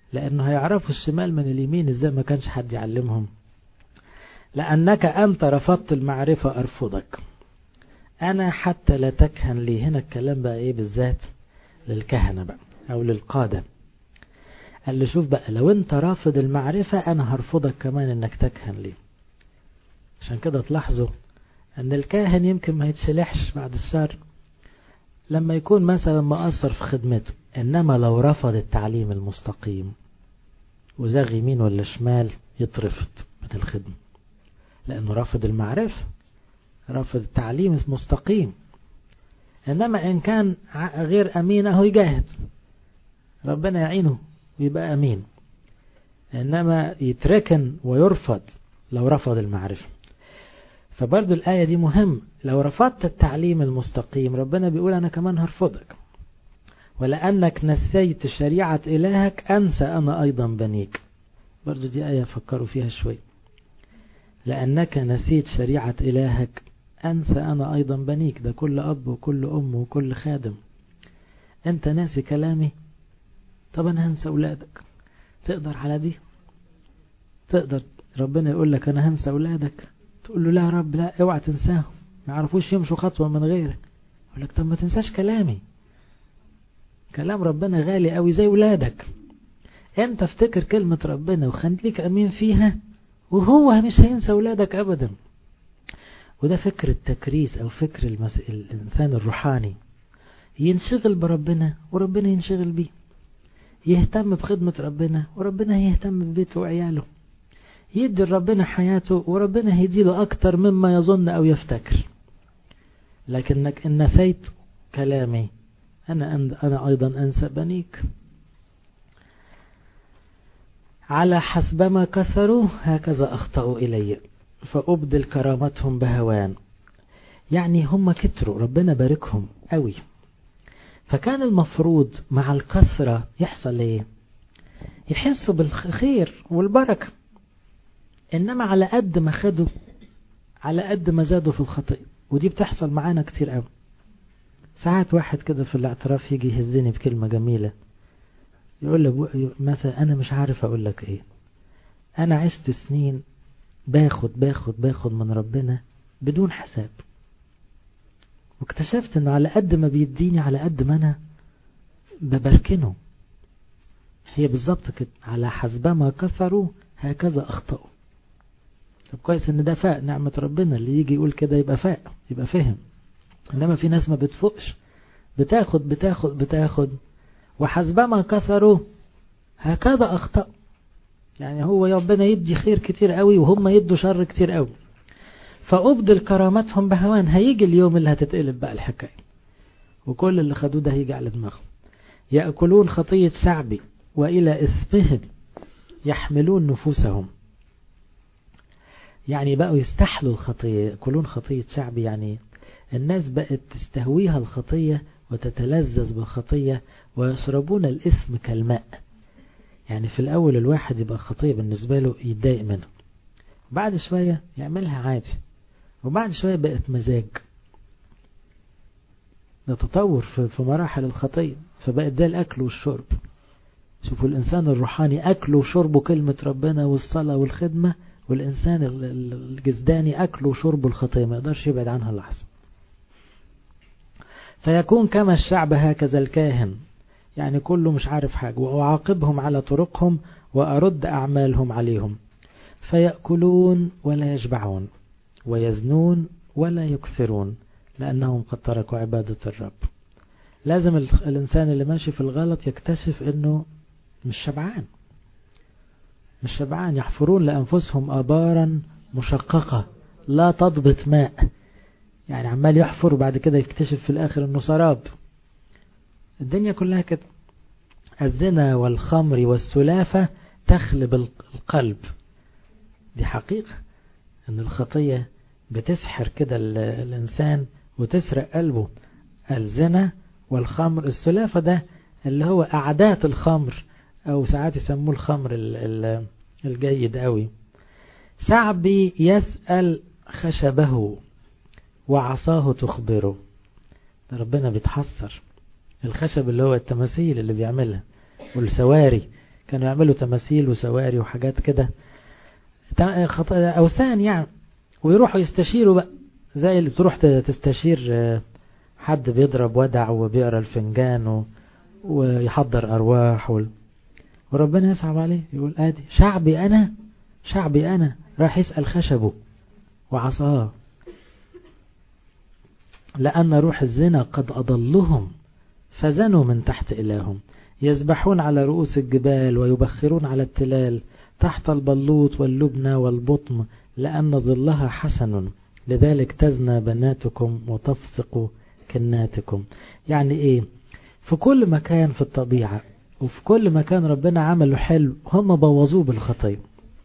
لأنه هيعرفوا الشمال من اليمين ازاي ما كانش حد يعلمهم. لأنك أنت رفضت المعرفة أرفضك أنا حتى لا تكهن لي. هنا الكلام بقى إيه بالذات للكهنة بقى أو للقادة. قال له شوف بقى، لو أنت رافض المعرفة أنا هرفضك كمان إنك تكهن لي. عشان كده تلاحظوا أن الكاهن يمكن ما يتسلحش بعد الشر لما يكون مثلا مقصر في خدمته، إنما لو رفض التعليم المستقيم وزاغ يمين ولا شمال يترفض من الخدمة، لأنه رافض المعرفة، رافض التعليم المستقيم. إنما إن كان غير أمين أهو يجاهد، ربنا يعينه ويبقى أمين. إنما يتركن ويرفض لو رفض المعرفة. فبرضو الآية دي مهم، لو رفضت التعليم المستقيم ربنا بيقول أنا كمان هرفضك. ولأنك نسيت شريعة إلهك أنسى أنا أيضا بنيك. برضو دي آية فكروا فيها شوي. لأنك نسيت شريعة إلهك أنسى أنا أيضا بنيك. ده كل أب وكل أم وكل خادم. أنت ناسي كلامي، طب أنا هنسى أولادك. تقدر على دي؟ تقدر ربنا يقول لك أنا هنسى أولادك؟ تقول له لا يا رب لا، اوعى تنساهم، ما يعرفوش يمشوا خطوة من غيرك. يقول لك طب ما تنساش كلامي. كلام ربنا غالي قوي زي ولادك. انت افتكر كلمة ربنا وخليك امين فيها، وهو مش هينسى ولادك ابدا. وده فكر التكريس او فكر الانسان الروحاني. ينشغل بربنا وربنا ينشغل بيه، يهتم بخدمة ربنا وربنا يهتم ببيته وعياله، يدي ربنا حياته وربنا هيديله أكتر مما يظن أو يفتكر. لكنك إن نسيت كلامي أنا أيضا أنسى بنيك. على حسبما كثروا هكذا أخطأوا إلي فأبدل كرامتهم بهوان. يعني هم كتروا، ربنا باركهم قوي، فكان المفروض مع الكثرة يحصل ايه؟ يحسوا بالخير والبركة. إنما على قد ما خدوا على قد ما زادوا في الخطيئة. ودي بتحصل معانا كتير قوي. ساعات واحد كده في الاعتراف يجي يهزني بكلمة جميلة، يقول لي مثلا أنا مش عارف أقول لك إيه، أنا عشت سنين باخد من ربنا بدون حساب، واكتشفت إنه على قد ما بيديني على قد ما أنا ببركنه. هي بالظبط كده، على حسبما كثروا هكذا أخطأوا. طب كويس ان ده فاق نعمة ربنا، اللي يجي يقول كده يبقى فاق، يبقى فهم. انما في ناس ما بتفوقش، بتاخد وحسبما كثروا هكذا اخطأ. يعني هو ربنا يدي خير كتير قوي وهم يدوا شر كتير قوي. فأبدل كرامتهم بهوان. هيجي اليوم اللي هتتقلب بقى الحكاية، وكل اللي خدوه ده هيجي على دماغهم. يأكلون خطية شعبي وإلى إثمهم يحملون نفوسهم. يعني بقوا يستحلوا الخطية، يأكلون خطية شعبي. يعني الناس بقت تستهويها الخطية وتتلذذ بالخطية ويشربون الإثم كالماء. يعني في الأول الواحد يبقى خطية بالنسبة له يتضايق منها، بعد شوية يعملها عادي، وبعد شوية بقت مزاج. ده تطور في مراحل الخطية، فبقت ده الأكل والشرب. شوفوا الإنسان الروحاني أكله وشربه كلمة ربنا والصلاة والخدمة، والإنسان الجسداني أكله وشربه الخطية، ما يقدرش يبعد عنها لحظة. فيكون كما الشعب هكذا الكاهن، يعني كله مش عارف حاجة، وأعاقبهم على طرقهم وأرد أعمالهم عليهم. فيأكلون ولا يشبعون ويزنون ولا يكثرون لأنهم قد تركوا عبادة الرب. لازم الإنسان اللي ماشي في الغلط يكتشف أنه مش شبعان. يحفرون لأنفسهم آبارا مشققة لا تضبط ماء. يعني عمال يحفر وبعد كده يكتشف في الآخر أنه سراب. الدنيا كلها كده. الزنا والخمر والسلافة تخلب القلب. دي حقيقة أن الخطية بتسحر كده الإنسان وتسرق قلبه. الزنا والخمر، السلافة ده اللي هو أعداد الخمر، أو ساعات يسموه الخمر الجيد قوي. شعبي يسأل خشبه وعصاه تخبره. ده ربنا بيتحسر. الخشب اللي هو التماثيل اللي بيعملها والسواري، كانوا يعملوا تماثيل وسواري وحاجات كده أوثان يعني، ويروحوا يستشيروا بقى زي اللي بتروح تستشير حد بيضرب ودع وبيقرأ الفنجان ويحضر أرواح وربنا يصعب عليه يقول آدي شعبي أنا راح يسأل خشبه وعصاه، لأن روح الزنا قد أضلهم فزنوا من تحت إلههم، يسبحون على رؤوس الجبال ويبخرون على التلال تحت البلوط واللبنى والبطم، لأن ظلها حسن، لذلك تزنى بناتكم وتفسق كناتكم. يعني إيه؟ في كل مكان في الطبيعة وفي كل مكان ربنا عمله حلو هم بوظوه بالخطية.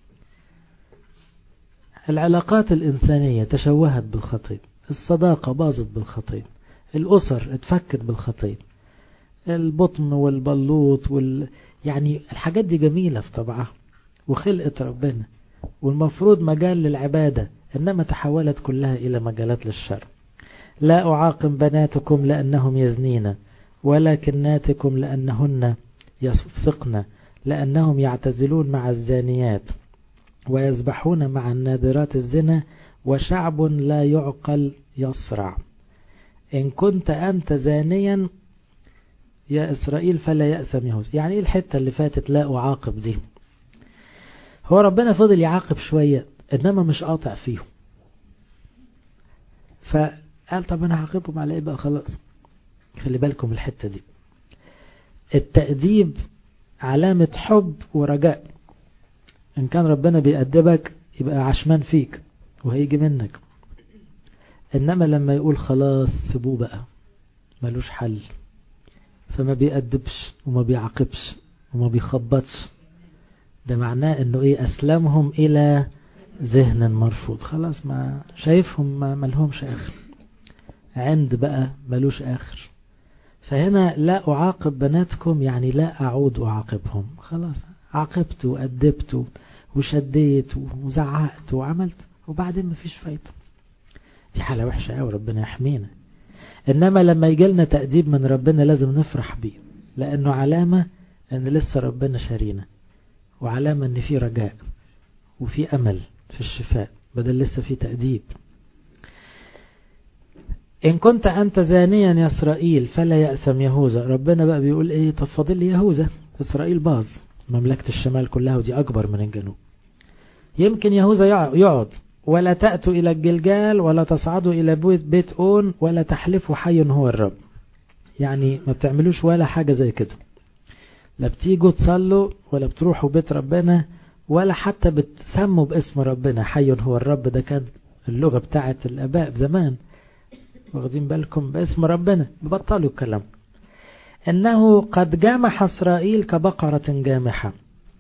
العلاقات الإنسانية تشوهت بالخطية، الصداقة باظت بالخطية، الأسر اتفكت بالخطية، البطن والبلوط يعني الحاجات دي جميلة في طبعها وخلقة ربنا والمفروض مجال للعبادة، إنما تحولت كلها إلى مجالات للشر. لا أعاقب بناتكم لأنهم يزنين، ولكناتكم لأنهن يفسقن، لأنهم يعتزلون مع الزانيات ويسبحون مع الناذرات الزنا، وشعب لا يعقل يصرع. إن كنت أنت زانيا يا إسرائيل فلا يأثم يهوذا. يعني إيه الحتة اللي فاتت لا أعاقب دي؟ هو ربنا فضل يعاقب شوية إنما مش قاطع فيهم، فقال طب أنا هعاقبهم على إيه بقى؟ خلاص خلي بالكم الحتة دي، التأديب علامة حب ورجاء. إن كان ربنا بيأدبك يبقى عشمان فيك وهيجي منك، إنما لما يقول خلاص سيبوه بقى ملوش حل، فما بيأدبش وما بيعاقبش وما بيخبطش، ده معناه إنه إيه؟ أسلمهم إلى ذهن مرفوض، خلاص ما شايفهم ما لهمش آخر، عند بقى ملوش آخر. فهنا لا أعاقب بناتكم يعني لا أعود أعاقبهم، خلاص عاقبت وأدبت وشديت وزعقت وعملت وبعدين مفيش فايدة. دي حالة وحشة أوي، ربنا يحمينا. إنما لما يجي لنا تأديب من ربنا لازم نفرح بيه، لأنه علامة أن لسه ربنا شارينا، وعلامة أن في رجاء وفي أمل في الشفاء بدل لسه في تأديب. إن كنت أنت زانيا يا إسرائيل فلا يأثم يهوذا. ربنا بقى بيقول إيه؟ طب فاضل لي يهوذا، إسرائيل باظ، مملكة الشمال كلها ودي أكبر من الجنوب. يمكن يهوذا يقعد، ولا تأتوا إلى الجلجال ولا تصعدوا إلى بيت أون ولا تحلفوا حي هو الرب. يعني ما بتعملوش ولا حاجة زي كده، لا بتيجوا تصلوا ولا بتروحوا بيت ربنا ولا حتى بتسموا باسم ربنا. حي هو الرب ده كان اللغة بتاعت الآباء زمان، واخدين بالكم؟ باسم ربنا ببطلوا الكلام. إنه قد جامح إسرائيل كبقرة جامحة،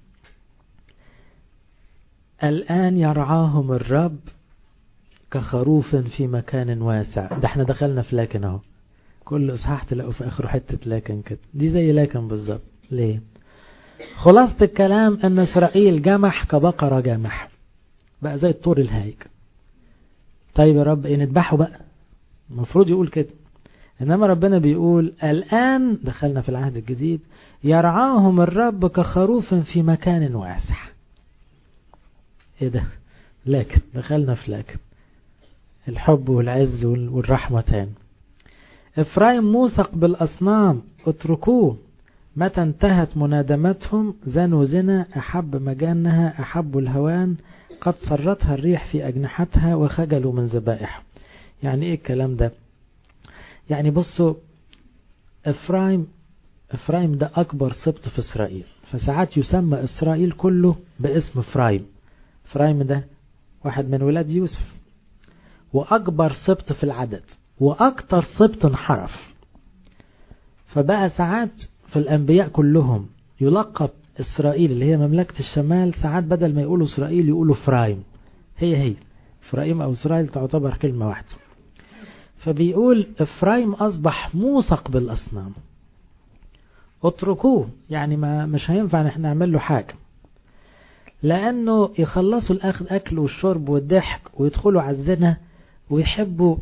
الآن يرعاهم الرب كخروف في مكان واسع. ده احنا دخلنا في لكن اهو، كل إصحاح تلاقوا في آخره حتة لكن كده، دي زي لكن بالظبط. ليه؟ خلاصة الكلام أن إسرائيل جمح كبقرة جامح، بقى زي الطور الهايج. طيب يا رب نذبحه بقى، المفروض يقول كده، إنما ربنا بيقول الآن دخلنا في العهد الجديد يرعاهم الرب كخروف في مكان واسع. ايه ده؟ لكن دخلنا في لكن الحب والعز والرحمة تاني. إفرايم موثق بالأصنام اتركوه، متى انتهت منادمتهم زنوا زنا، أحب مجانها أحب الهوان، قد صرتها الريح في أجنحتها وخجلوا من ذبائح. يعني ايه الكلام ده؟ يعني بصوا، إفرايم ده أكبر سبط في إسرائيل، فساعات يسمى إسرائيل كله باسم إفرايم. إفرايم ده واحد من ولاد يوسف، وأكبر سبط في العدد وأكتر سبط انحرف، فبقى ساعات في الأنبياء كلهم يلقب إسرائيل اللي هي مملكة الشمال، ساعات بدل ما يقولوا إسرائيل يقولوا إفرايم. هي إفرايم أو إسرائيل تعتبر كلمة واحدة. فبيقول إفرايم أصبح موثق بالأصنام، اتركوه، يعني مش هينفع نحن نعمل له حاجة، لأنه يخلصوا الأخذ أكل والشرب والضحك ويدخلوا على الزنا ويحبوا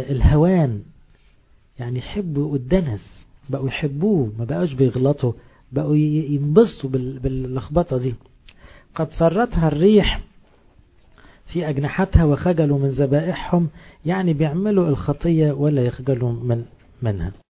الهوان، يعني يحبوا الدنس، بقوا يحبوه، ما بقاش بيغلطوا، بقوا ينبسطوا باللخبطة دي. قد سرتها الريح في أجنحتها وخجلوا من ذبائحهم، يعني بيعملوا الخطية ولا يخجلوا منها.